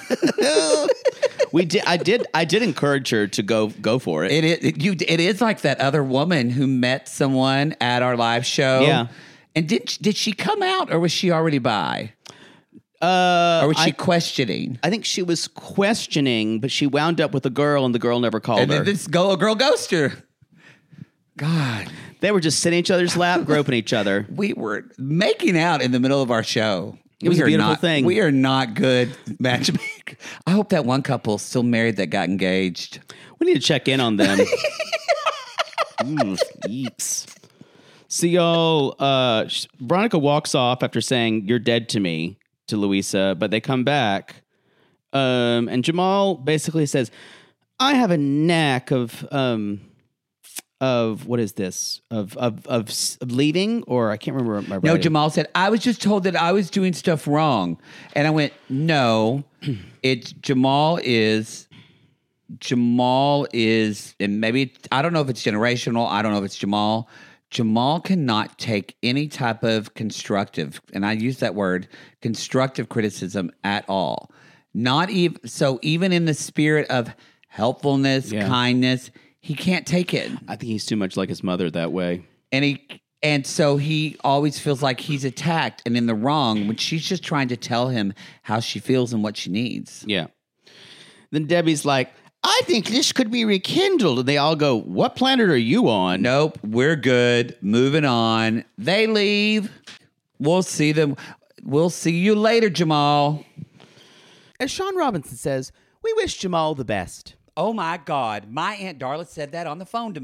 We did I did I did encourage her to go go for it. It is it, you. It is like that other woman who met someone at our live show. Yeah. And did did she come out or was she already bi? uh Or was she I, questioning? I think she was questioning, but she wound up with a girl and the girl never called And her. then this go, girl ghoster. God, They were just sitting in each other's lap, groping each other. we were making out in the middle of our show. It was We a are beautiful not, thing. We are not good matchmaker. I hope that one couple is still married that got engaged. We need to check in on them. Ooh, eeks. So y'all, uh, sh- Veronica walks off after saying, you're dead to me, to Luisa, but they come back. Um, and Jamal basically says, I have a knack of, um, of what is this? Of, of, of, s- of leaving, or I can't remember my No, writing. Jamal said, I was just told that I was doing stuff wrong. And I went, no, it's Jamal is, Jamal is, and maybe, I don't know if it's generational. I don't know if it's Jamal. Jamal cannot take any type of constructive, and I use that word, constructive criticism at all. Not even, so even in the spirit of helpfulness, Yeah. kindness, he can't take it. I think he's too much like his mother that way. And he and so he always feels like he's attacked and in the wrong when she's just trying to tell him how she feels and what she needs. Yeah. Then Debbie's like, I think this could be rekindled. And they all go, what planet are you on? Nope, we're good. Moving on. They leave. We'll see them. We'll see you later, Jamal. As Sean Robinson says, we wish Jamal the best. Oh my God, my Aunt Darla said that on the phone to me.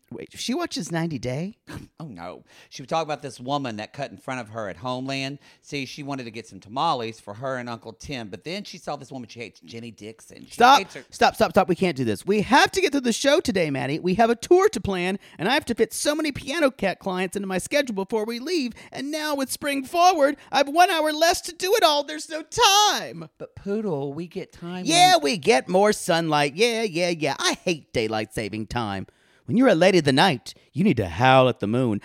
Wait, she watches ninety Day? Oh, no. She was talking about this woman that cut in front of her at Homeland. See, she wanted to get some tamales for her and Uncle Tim, but then she saw this woman she hates, Jenny Dixon. She Stop, hates her. stop, stop, stop. We can't do this. We have to get through the show today, Maddie. We have a tour to plan, and I have to fit so many Piano Cat clients into my schedule before we leave. And now with spring forward, I have one hour less to do it all. There's no time. But Poodle, we get time. Yeah, when- we get more sunlight. Yeah, yeah, yeah. I hate daylight saving time. When you're a lady of the night, you need to howl at the moon.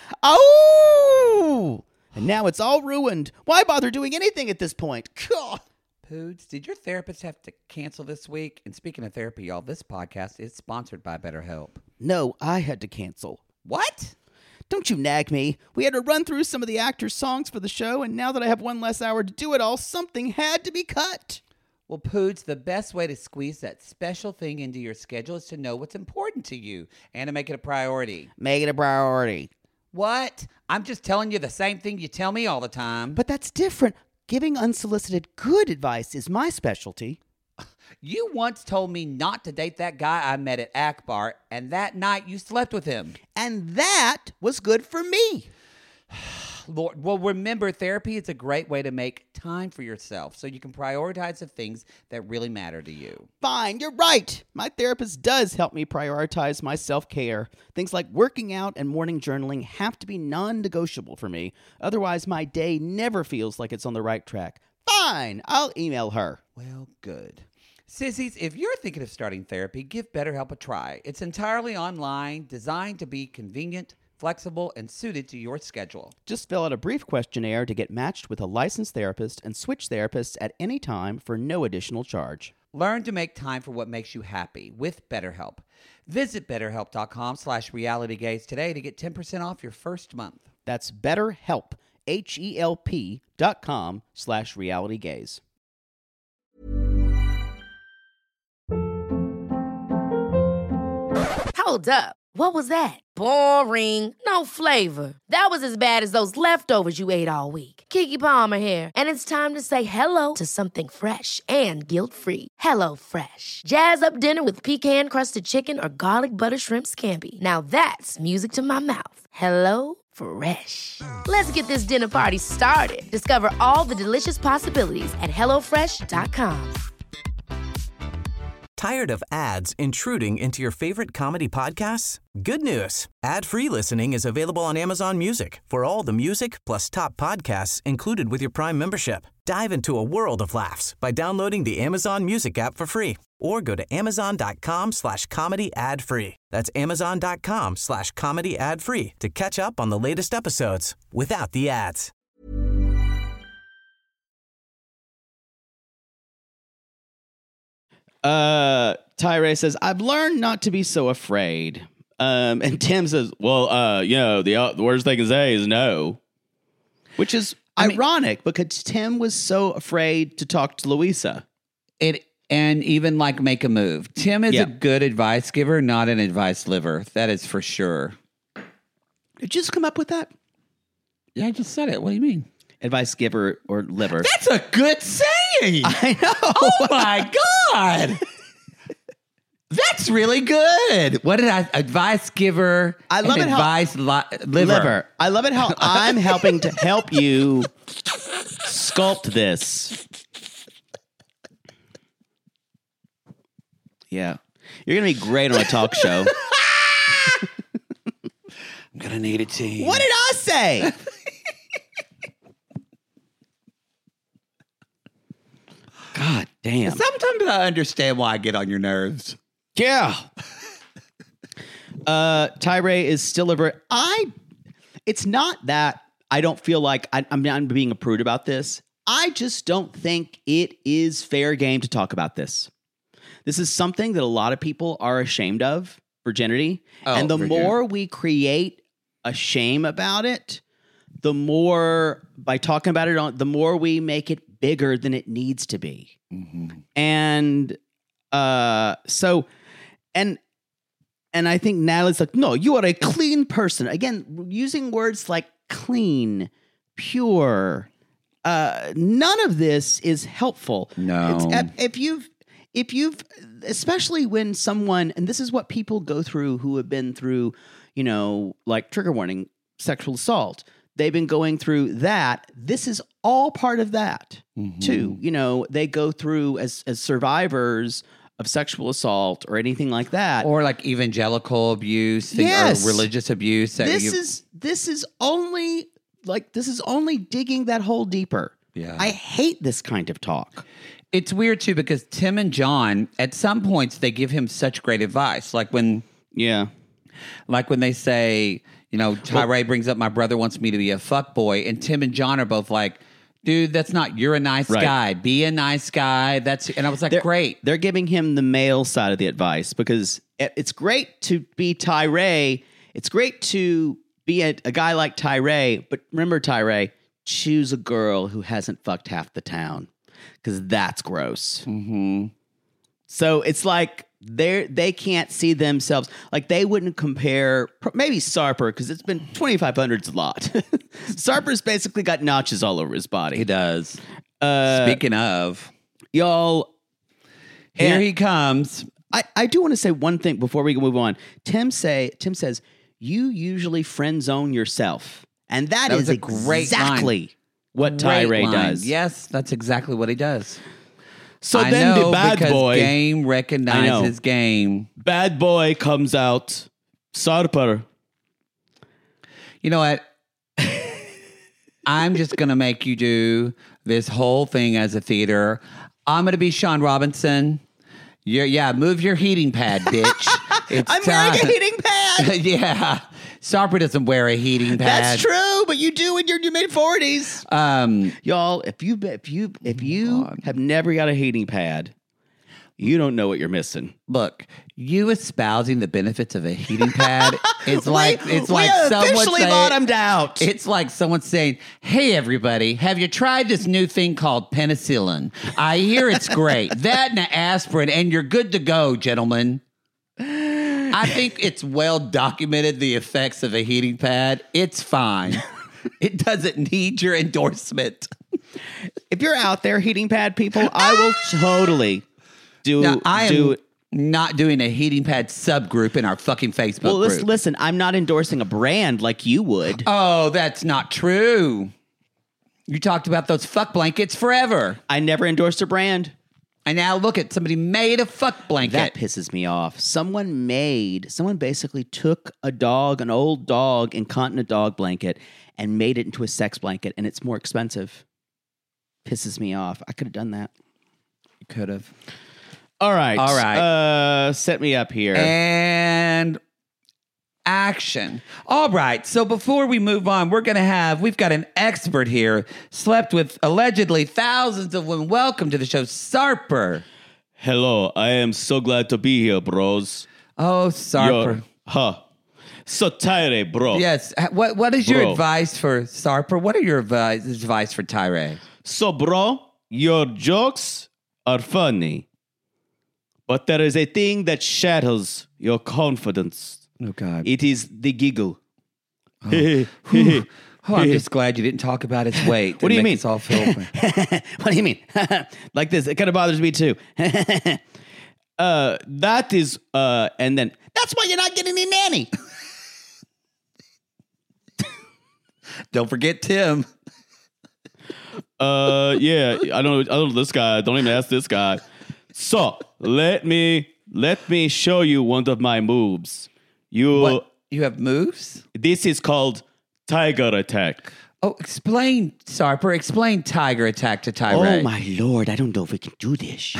Oh! And now it's all ruined. Why bother doing anything at this point? God. Poods, did your therapist have to cancel this week? And speaking of therapy, y'all, this podcast is sponsored by BetterHelp. No, I had to cancel. What? Don't you nag me. We had to run through some of the actors' songs for the show, and now that I have one less hour to do it all, something had to be cut. Well, Poods, the best way to squeeze that special thing into your schedule is to know what's important to you and to make it a priority. Make it a priority. What? I'm just telling you the same thing you tell me all the time. But that's different. Giving unsolicited good advice is my specialty. You once told me not to date that guy I met at Akbar, and that night you slept with him. And that was good for me. Lord, well, remember, therapy is a great way to make time for yourself so you can prioritize the things that really matter to you. Fine, you're right. My therapist does help me prioritize my self-care. Things like working out and morning journaling have to be non-negotiable for me. Otherwise, my day never feels like it's on the right track. Fine, I'll email her. Well, good. Sissies, if you're thinking of starting therapy, give BetterHelp a try. It's entirely online, designed to be convenient, flexible, and suited to your schedule. Just fill out a brief questionnaire to get matched with a licensed therapist and switch therapists at any time for no additional charge. Learn to make time for what makes you happy with BetterHelp. Visit betterhelp.com slash realitygaze today to get ten percent off your first month. That's BetterHelp, H-E-L-P dot com slash realitygaze. Hold up. What was that? Boring. No flavor. That was as bad as those leftovers you ate all week. Keke Palmer here, and it's time to say hello to something fresh and guilt-free. Hello Fresh. Jazz up dinner with pecan-crusted chicken or garlic butter shrimp scampi. Now that's music to my mouth. Hello Fresh. Let's get this dinner party started. Discover all the delicious possibilities at hello fresh dot com. Tired of ads intruding into your favorite comedy podcasts? Good news. Ad-free listening is available on Amazon Music for all the music plus top podcasts included with your Prime membership. Dive into a world of laughs by downloading the Amazon Music app for free or go to amazon.com slash comedy ad free. That's amazon.com slash comedy ad free to catch up on the latest episodes without the ads. Uh, Tyree says, I've learned not to be so afraid. Um, and Tim says, well, uh, you know, the, uh, the worst they can say is no. Which is I mean- ironic because Tim was so afraid to talk to Louisa. It and even like make a move. Tim is Yeah. a good advice giver, not an advice liver. That is for sure. Did you just come up with that? Yeah, I just said it. What do you mean? Advice giver or liver. That's a good saying. I know. Oh my God. That's really good. What did I advice giver? I love and it how- advice li- liver. Liver. I love it how I'm helping to help you sculpt this. Yeah. You're going to be great on a talk show. I'm gonna need a team. What did I say? God damn. Sometimes I understand why I get on your nerves. Yeah. uh, Tyree is still a very. I. It's not that I don't feel like I, I'm, I'm being a prude about this. I just don't think it is fair game to talk about this. This is something that a lot of people are ashamed of, virginity. Oh, and the virginity. more we create a shame about it, the more, by talking about it, on the more we make it bigger than it needs to be. Mm-hmm. And uh, so, and and I think Natalie's like, no, you are a clean person. Again, using words like clean, pure. Uh, none of this is helpful. No. It's, if- if you've, if you've, especially when someone, and this is what people go through who have been through, you know, like trigger warning, sexual assault. They've been going through that. This is all part of that Mm-hmm. too. You know, they go through as as survivors of sexual assault or anything like that. Or like evangelical abuse, thing- Yes. or religious abuse. that this you- is this is only like this is only digging that hole deeper. Yeah. I hate this kind of talk. It's weird too because Tim and John, at some points, they give him such great advice. Like when, Yeah. like when they say, you know, Tyree brings up my brother wants me to be a fuck boy, and Tim and John are both like, dude, that's not. You're a nice Right. guy. Be a nice guy. That's. And I was like, They're, great. They're giving him the male side of the advice because it- it's great to be Tyree. It's great to be a, a guy like Tyree, but remember, Tyree, choose a girl who hasn't fucked half the town because that's gross. Mm-hmm. So it's like they they can't see themselves like they wouldn't compare maybe Sarper because it's been twenty-five hundred's a lot. Sarper's basically got notches all over his body. He does. Uh, Speaking of, y'all, here and- he comes. I, I do want to say one thing before we move on. Tim say Tim says you usually friend zone yourself, and that, That is was a great exactly what Great Tyree line. does. Yes, that's exactly what he does. So I then know the bad because boy, game recognizes game. bad boy comes out. Sarper. You know what? I'm just gonna make you do this whole thing as a theater. I'm gonna be Sean Robinson. You're, yeah, move your heating pad, bitch. It's I'm wearing a time. heating pad. Yeah, Sarper doesn't wear a heating pad. That's true, but you do in your, your mid forties. Um, Y'all, if you if you if Oh you have never got a heating pad, you don't know what you're missing. look, you espousing the benefits of a heating pad is like we, it's we like someone officially saying, bottomed out. It's like someone saying, "Hey, everybody, have you tried this new thing called penicillin? I hear it's great. That and aspirin, and you're good to go, gentlemen." I think it's well documented the effects of a heating pad. It's fine. It doesn't need your endorsement. If you're out there, heating pad people, I will totally do Now, I am do. not doing a heating pad subgroup in our fucking Facebook Well, group. listen, listen, I'm not endorsing a brand like you would. Oh, that's not true. You talked about those fuck blankets forever. I never endorsed a brand. And now look at somebody made a fuck blanket. That pisses me off. Someone made, someone basically took a dog, an old dog, incontinent dog blanket, and made it into a sex blanket, and it's more expensive. Pisses me off. I could have done that. You could have. All right. All right. Uh, set me up here. And action. All right. So before we move on, we're going to have, we've got an expert here, slept with allegedly thousands of women. Welcome to the show, Sarper. Hello, I am so glad to be here, bros. Oh, Sarper. Yo, huh. So Tyree, bro. Yes. What What is your Bro. advice for Sarper? What are your advice, advice for Tyree? So, bro, your jokes are funny, but there is a thing that shatters your confidence. Oh, God. It is the giggle. Oh, I'm just glad you didn't talk about his weight. What do you Make mean? us all feel What do you mean? Like this. It kind of bothers me too. uh, that is, uh, and then That's why you're not getting any nanny. Don't forget Tim. Uh, yeah, I don't, I don't know this guy. Don't even ask this guy. So let me, let me show you one of my moves. You, What? You have moves? this is called Tiger Attack. Oh, explain, Sarper. Explain Tiger Attack to Tyree. Oh my lord! I don't know if we can do this.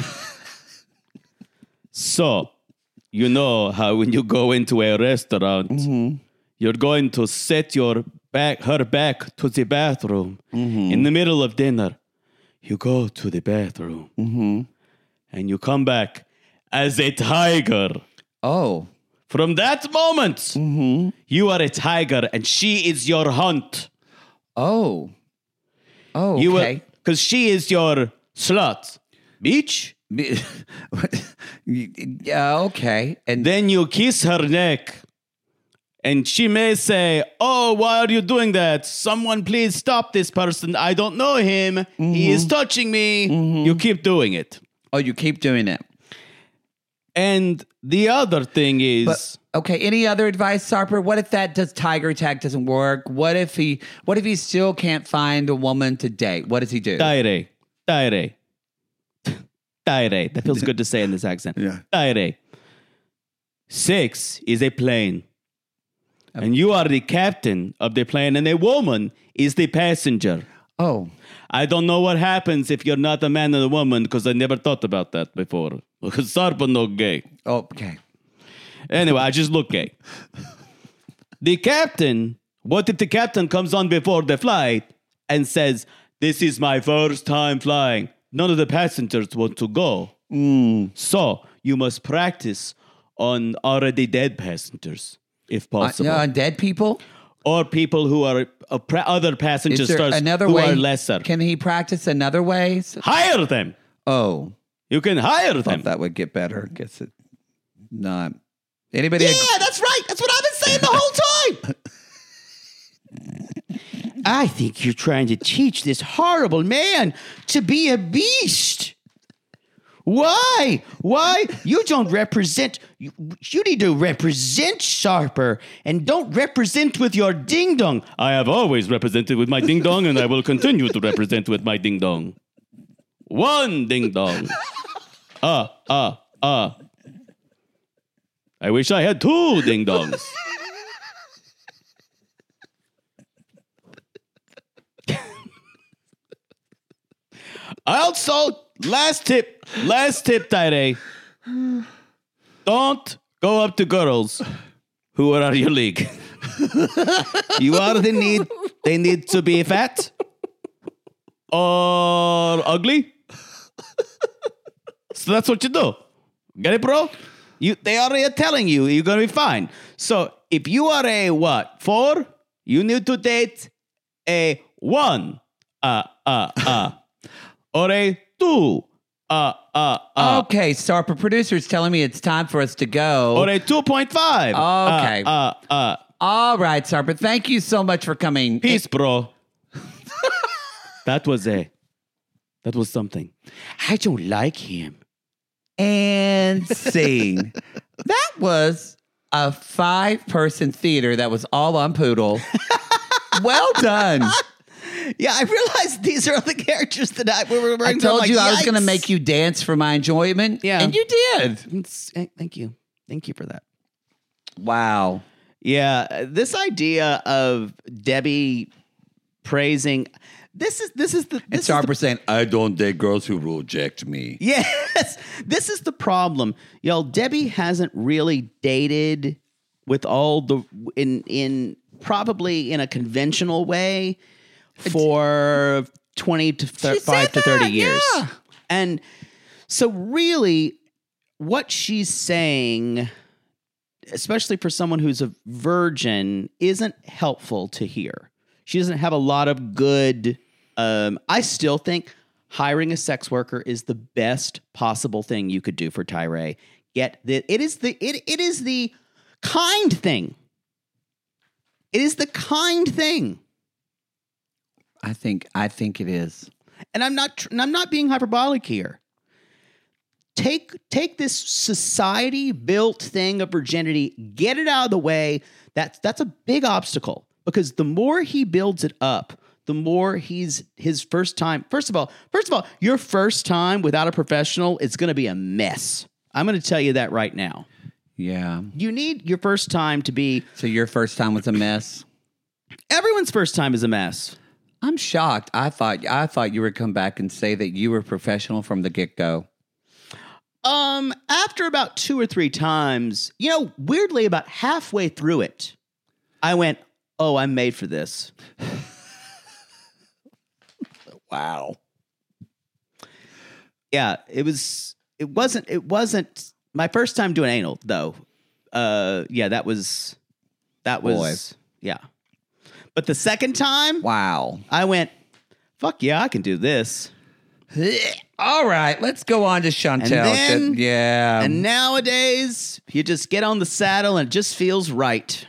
So, you know how when you go into a restaurant, you're going to set your back, her back to the bathroom in the middle of dinner. You go to the bathroom and you come back as a tiger. Oh. From that moment, you are a tiger and she is your hunt. Oh. Oh, You okay. because she is your slut, bitch. Yeah, okay. And Then you kiss her neck. And she may say, oh, why are you doing that? Someone please stop this person. I don't know him. He is touching me. You keep doing it. oh, you keep doing it. And the other thing is, But Okay. Any other advice, Sarper? What if that does tiger tag doesn't work? What if he? What if he still can't find a woman to date? What does he do? Tire, tire, tire. That feels good to say in this accent. Yeah. Tire. Six is a plane, and you are the captain of the plane, and a woman is the passenger. Oh, I don't know what happens if you're not a man and a woman, because I never thought about that before. Because Sarpa no gay. oh, okay. Anyway, I just look gay. The captain, what if the captain comes on before the flight and says, this is my first time flying. None of the passengers want to go. Mm. So you must practice on already dead passengers, if Uh, possible. yeah, on dead people. Or people who are uh, pra- other passengers Is there stars another who way? are lesser. Can he practice another way? Hire them. Oh, You can hire thought them. that would get better. Guess it not. Anybody? Yeah, that's right. That's what I've been saying the whole time. I think you're trying to teach this horrible man to be a beast. Why? Why? You don't represent. You, you need to represent Sharper and don't represent with your ding dong. I have always represented with my ding dong, and I will continue to represent with my ding dong. One ding dong. Ah, ah, ah. I wish I had two ding dongs. Also, last tip, last tip, Tyre. Don't go up to girls who are out of your league. You either need, they need to be fat or ugly. So that's what you do. Get it, bro? You, they already are telling you you're going to be fine. So if you are a what? Four? You need to date a one. Uh, uh, uh. Or a two. Uh, uh, uh. Okay, Sarper producer's telling me it's time for us to go. Or a two point five. Okay. Uh, uh, uh. All right, Sarper. Thank you so much for coming. Peace, bro. That was a, that was something. I don't like him. And scene. That was a five-person theater that was all on Poodle. Well done. Yeah, I realized these are the characters that I we were. I told you I was going to make you dance for my enjoyment. Yeah. And you did. It's- eh, Thank you. Thank you for that. Wow. Yeah, this idea of Debbie praising this is this is the And this is the, Sarper saying, I don't date girls who reject me. yes, this is the problem. Y'all, Debbie hasn't really dated with all the in in probably in a conventional way for twenty to thir- five to thirty years. yeah. And so really what she's saying, especially for someone who's a virgin, isn't helpful to hear. She doesn't have a lot of good. Um, I still think hiring a sex worker is the best possible thing you could do for Tyre. Get the it is the it it is the kind thing. It is the kind thing. I think I think it is. And I'm not tr- and I'm not being hyperbolic here. Take take this society built thing of virginity, get it out of the way. That's that's a big obstacle because the more he builds it up, the more he's his first time. First of all, first of all, your first time without a professional is going to be a mess. I'm going to tell you that right now. Yeah. You need your first time to be. So your first time was a mess? Everyone's first time is a mess. I'm shocked. I thought I thought you would come back and say that you were professional from the get-go. Um, after about two or three times, you know, weirdly, about halfway through it, I went, "Oh, I'm made for this." Wow. Yeah, it was. It wasn't. It wasn't my first time doing anal, though. Uh, yeah, that was. That was. Boy. Yeah, but the second time, Wow. I went, "Fuck yeah, I can do this." All right, let's go on to Chantel. then- yeah. And nowadays, you just get on the saddle and it just feels right.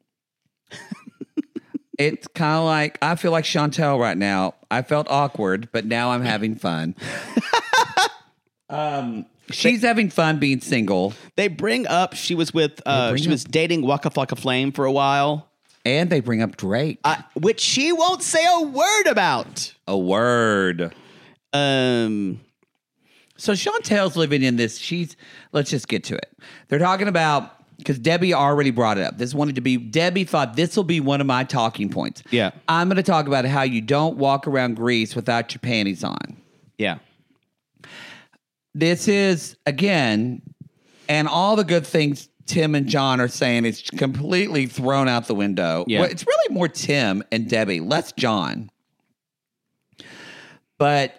It's kind of like, I feel like Chantel right now. I felt awkward, but now I'm having fun. um, She's having fun being single. They bring up she was with uh, bring she was up- dating Waka Flocka Flame for a while, And they bring up Drake. uh, which she won't say a word about. a word. Um, So Chantel's living in this. She's, let's just get to it. They're talking about, because Debbie already brought it up. This wanted to be, Debbie thought this will be one of my talking points. Yeah. I'm going to talk about how you don't walk around Greece without your panties on. yeah, This is, again, and all the good things Tim and John are saying is completely thrown out the window. Yeah. Well, it's really more Tim and Debbie, less John. But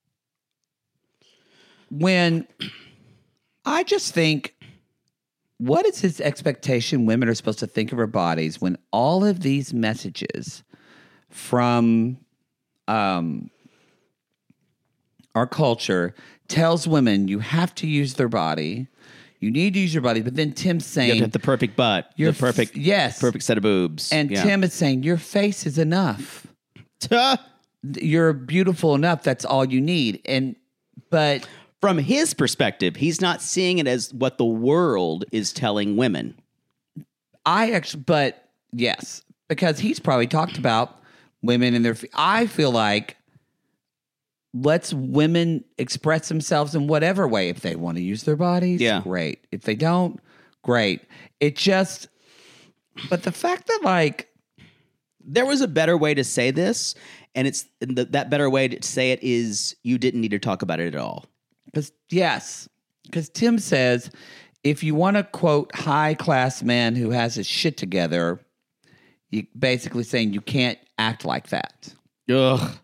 when I just think, what is his expectation women are supposed to think of our bodies when all of these messages from um, our culture tells women you have to use their body, you need to use your body, but then Tim's you have saying to have the perfect butt, the Your perfect, f- yes. perfect set of boobs, and yeah. Tim is saying your face is enough. Tuh. You're beautiful enough. That's all you need. And but From his perspective, he's not seeing it as what the world is telling women. I actually, but yes, because he's probably talked about women and their. I feel like let's women express themselves in whatever way. If they want to use their bodies, Yeah. great. If they don't, great. It just, but the fact that like, There was a better way to say this, and it's and the, that better way to say it is you didn't need to talk about it at all. because yes, because Tim says if you want to quote high class man who has his shit together, you basically saying you can't act like that. Ugh.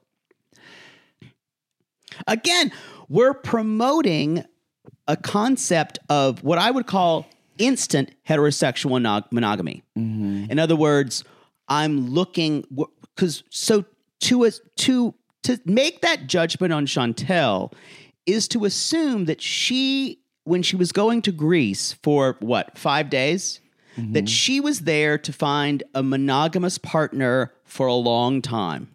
Again, we're promoting a concept of what I would call instant heterosexual monog- monogamy. In other words, I'm looking because so to us to to make that judgment on Chantel is to assume that she, when she was going to Greece for what, five days, that she was there to find a monogamous partner for a long time.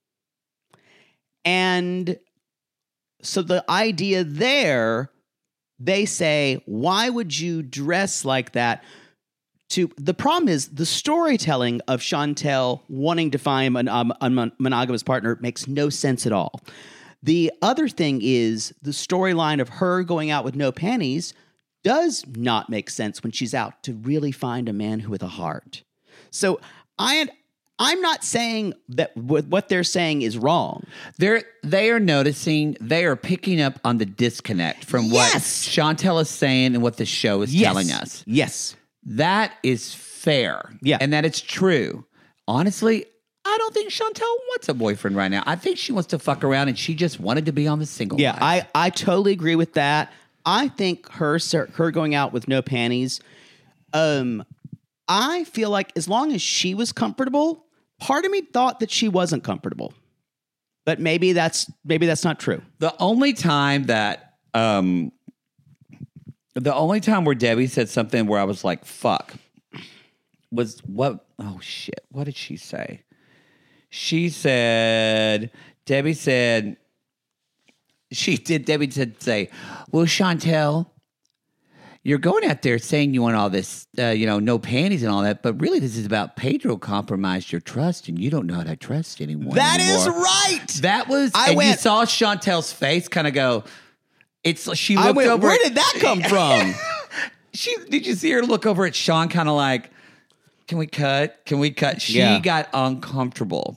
And so the idea there, they say, why would you dress like that? To the problem is the storytelling of Chantel wanting to find an, um, a mon- monogamous partner makes no sense at all. The other thing is the storyline of her going out with no panties does not make sense when she's out to really find a man who with a heart. So I, I'm not saying that w- what they're saying is wrong. They're they are noticing, they are picking up on the disconnect from Yes! what Chantel is saying and what the show is telling us. Yes. That is fair. Yeah. And that is true. Honestly, I don't think Chantel wants a boyfriend right now. I think she wants to fuck around and she just wanted to be on the single Yeah, life. I, I totally agree with that. I think her sir- her going out with no panties, um, I feel like as long as she was comfortable, part of me thought that she wasn't comfortable. But maybe that's maybe that's not true. The only time that um the only time where Debbie said something where I was like, fuck, was what oh shit. What did she say? She said, Debbie said, she did, Debbie did say, well, Chantel, you're going out there saying you want all this, uh, you know, no panties and all that, but really this is about Pedro compromised your trust and you don't know how to trust anyone That is anymore. right. That was, I and you went- saw Chantel's face kind of go, it's, she I looked went, over. where at- did that come from? She, did you see her look over at Sean kind of like, can we cut? Can we cut? She Yeah. got uncomfortable.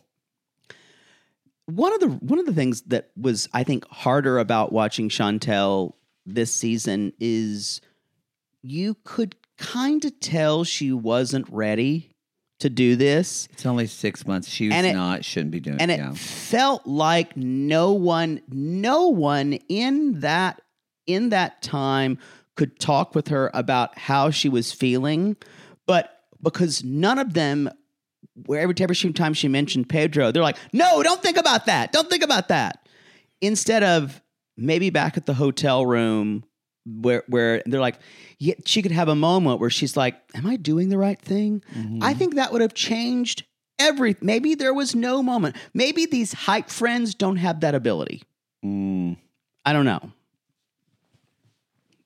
one of the one of the things that was, I think, harder about watching Chantel this season is you could kind of tell she wasn't ready to do this. It's only six months. She was And it- not, shouldn't be doing And it yeah. felt like no one, no one in that in that time could talk with her about how she was feeling, but because none of them, where every every time she mentioned Pedro, they're like, "No, don't think about that. Don't think about that." Instead of maybe back at the hotel room where where they're like, yeah, she could have a moment where she's like, "Am I doing the right thing?" I think that would have changed every. Maybe there was no moment. Maybe these hype friends don't have that ability. Mm. I don't know.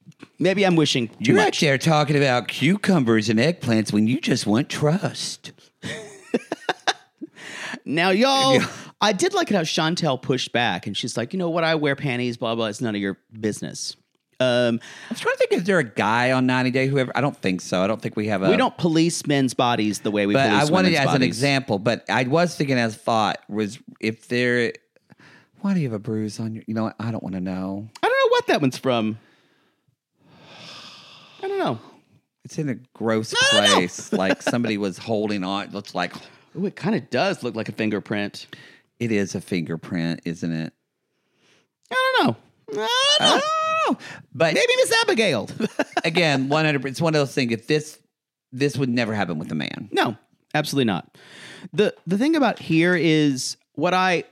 Maybe I'm wishing too You're out much. there talking about cucumbers and eggplants when you just want trust. Now, y'all, I did like it how Chantel pushed back, and she's like, you know what? I wear panties, blah, blah. It's none of your business. Um, I was trying to think, is there a guy on ninety Day Whoever? I don't think so. I don't think we have a... we don't police men's bodies the way we But police I wanted women's it as an bodies. example, but I was thinking as thought was if there... Why do you have a bruise on your... You know what? I don't want to know. I don't know what that one's from. I don't know. It's in a gross I don't know. place. Like somebody was holding on. It looks like... Ooh, it kind of does look like a fingerprint. It is a fingerprint, isn't it? I don't know. I don't know. Oh, but Maybe Miss Abigail. again, one hundred. It's one of those things. If this, this would never happen with a man. No, absolutely not. The the thing about here is what I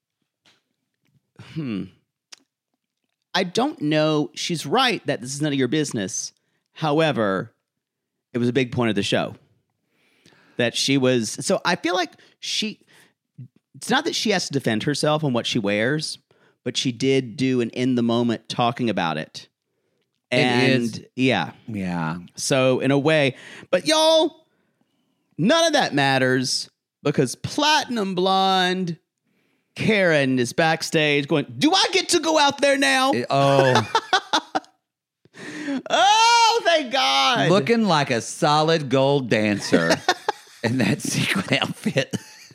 hmm I don't know. She's right that this is none of your business. However, it was a big point of the show that she was. So I feel like she. It's not that she has to defend herself on what she wears, but she did do an in the moment talking about it. And It is. yeah. Yeah. So in a way, but y'all, none of that matters because Platinum Blonde Karen is backstage going, do I get to go out there now? It- oh, Oh, thank God. looking like a solid gold dancer in that sequin outfit.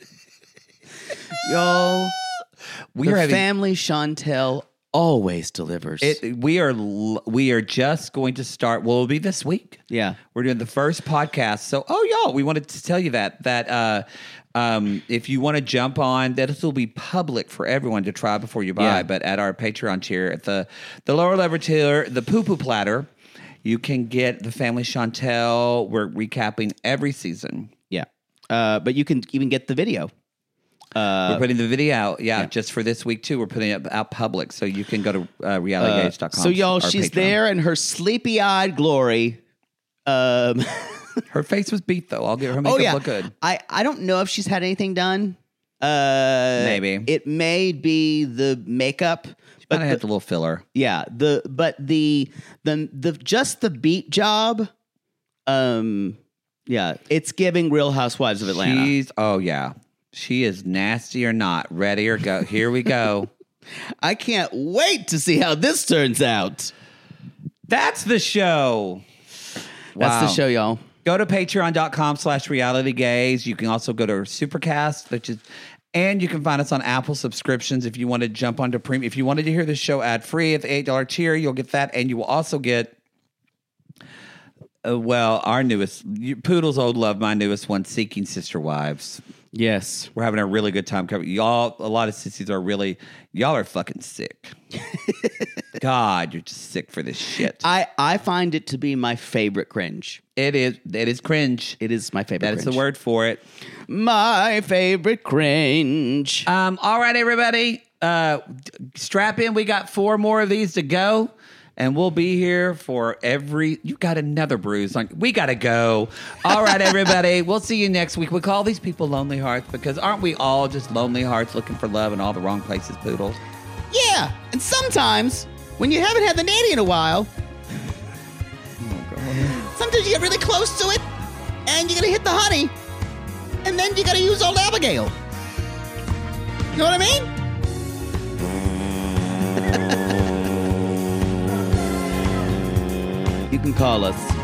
Y'all, We the are having family Chantel always delivers. it. We are l- we are just going to start. Well, it'll be this week. yeah. We're doing the first podcast. So, oh, y'all, we wanted to tell you that, that uh, um, if you want to jump on, that this will be public for everyone to try before you buy. Yeah. But at our Patreon tier, at the, the lower level tier, the poo poo platter, you can get the Family Chantel. We're recapping every season. Yeah. Uh, but you can even get the video. We're putting the video out, yeah, just for this week, too. We're putting it out public, so you can go to uh, reality gauge dot com. So y'all, our she's Patreon. there in her sleepy-eyed glory. Um, Her face was beat, though. I'll give her oh makeup yeah, look good. I I don't know if she's had anything done. Uh, Maybe. it may be the makeup, but But I the- had the little filler. yeah, the but the the the just the beat job. Um, yeah, it's giving Real Housewives of Atlanta. She's, oh, yeah. She is nasty or not. Ready or go. Here we go. I can't wait to see how this turns out. That's the show. That's the Wow. show, y'all. Go to patreon.com slash reality gaze. You can also go to Supercast, which is, and you can find us on Apple subscriptions if you want to jump onto premium. If you wanted to hear the show ad free at the eight dollar tier, you'll get that. And you will also get, uh, well, our newest, you, Poodle's Old Love, my newest one, Seeking Sister Wives. Yes. We're having a really good time covering. Y'all, a lot of sissies are really, y'all are fucking sick. God, you're just sick for this shit. I, I find it to be my favorite cringe. It is, it is cringe. It is my favorite That is cringe. the word for it. My favorite cringe. Um, all right, everybody, uh, d- strap in. We got four more of these to go, and we'll be here for every. You got another bruise. Like, we got to go. All right, everybody. We'll see you next week. We call these people lonely hearts because aren't we all just lonely hearts looking for love in all the wrong places, Poodle? Yeah, and sometimes when you haven't had the nanny in a while, sometimes you get really close to it, and you're gonna hit the honey, and then you gotta use old Abigail. You know what I mean? You can call us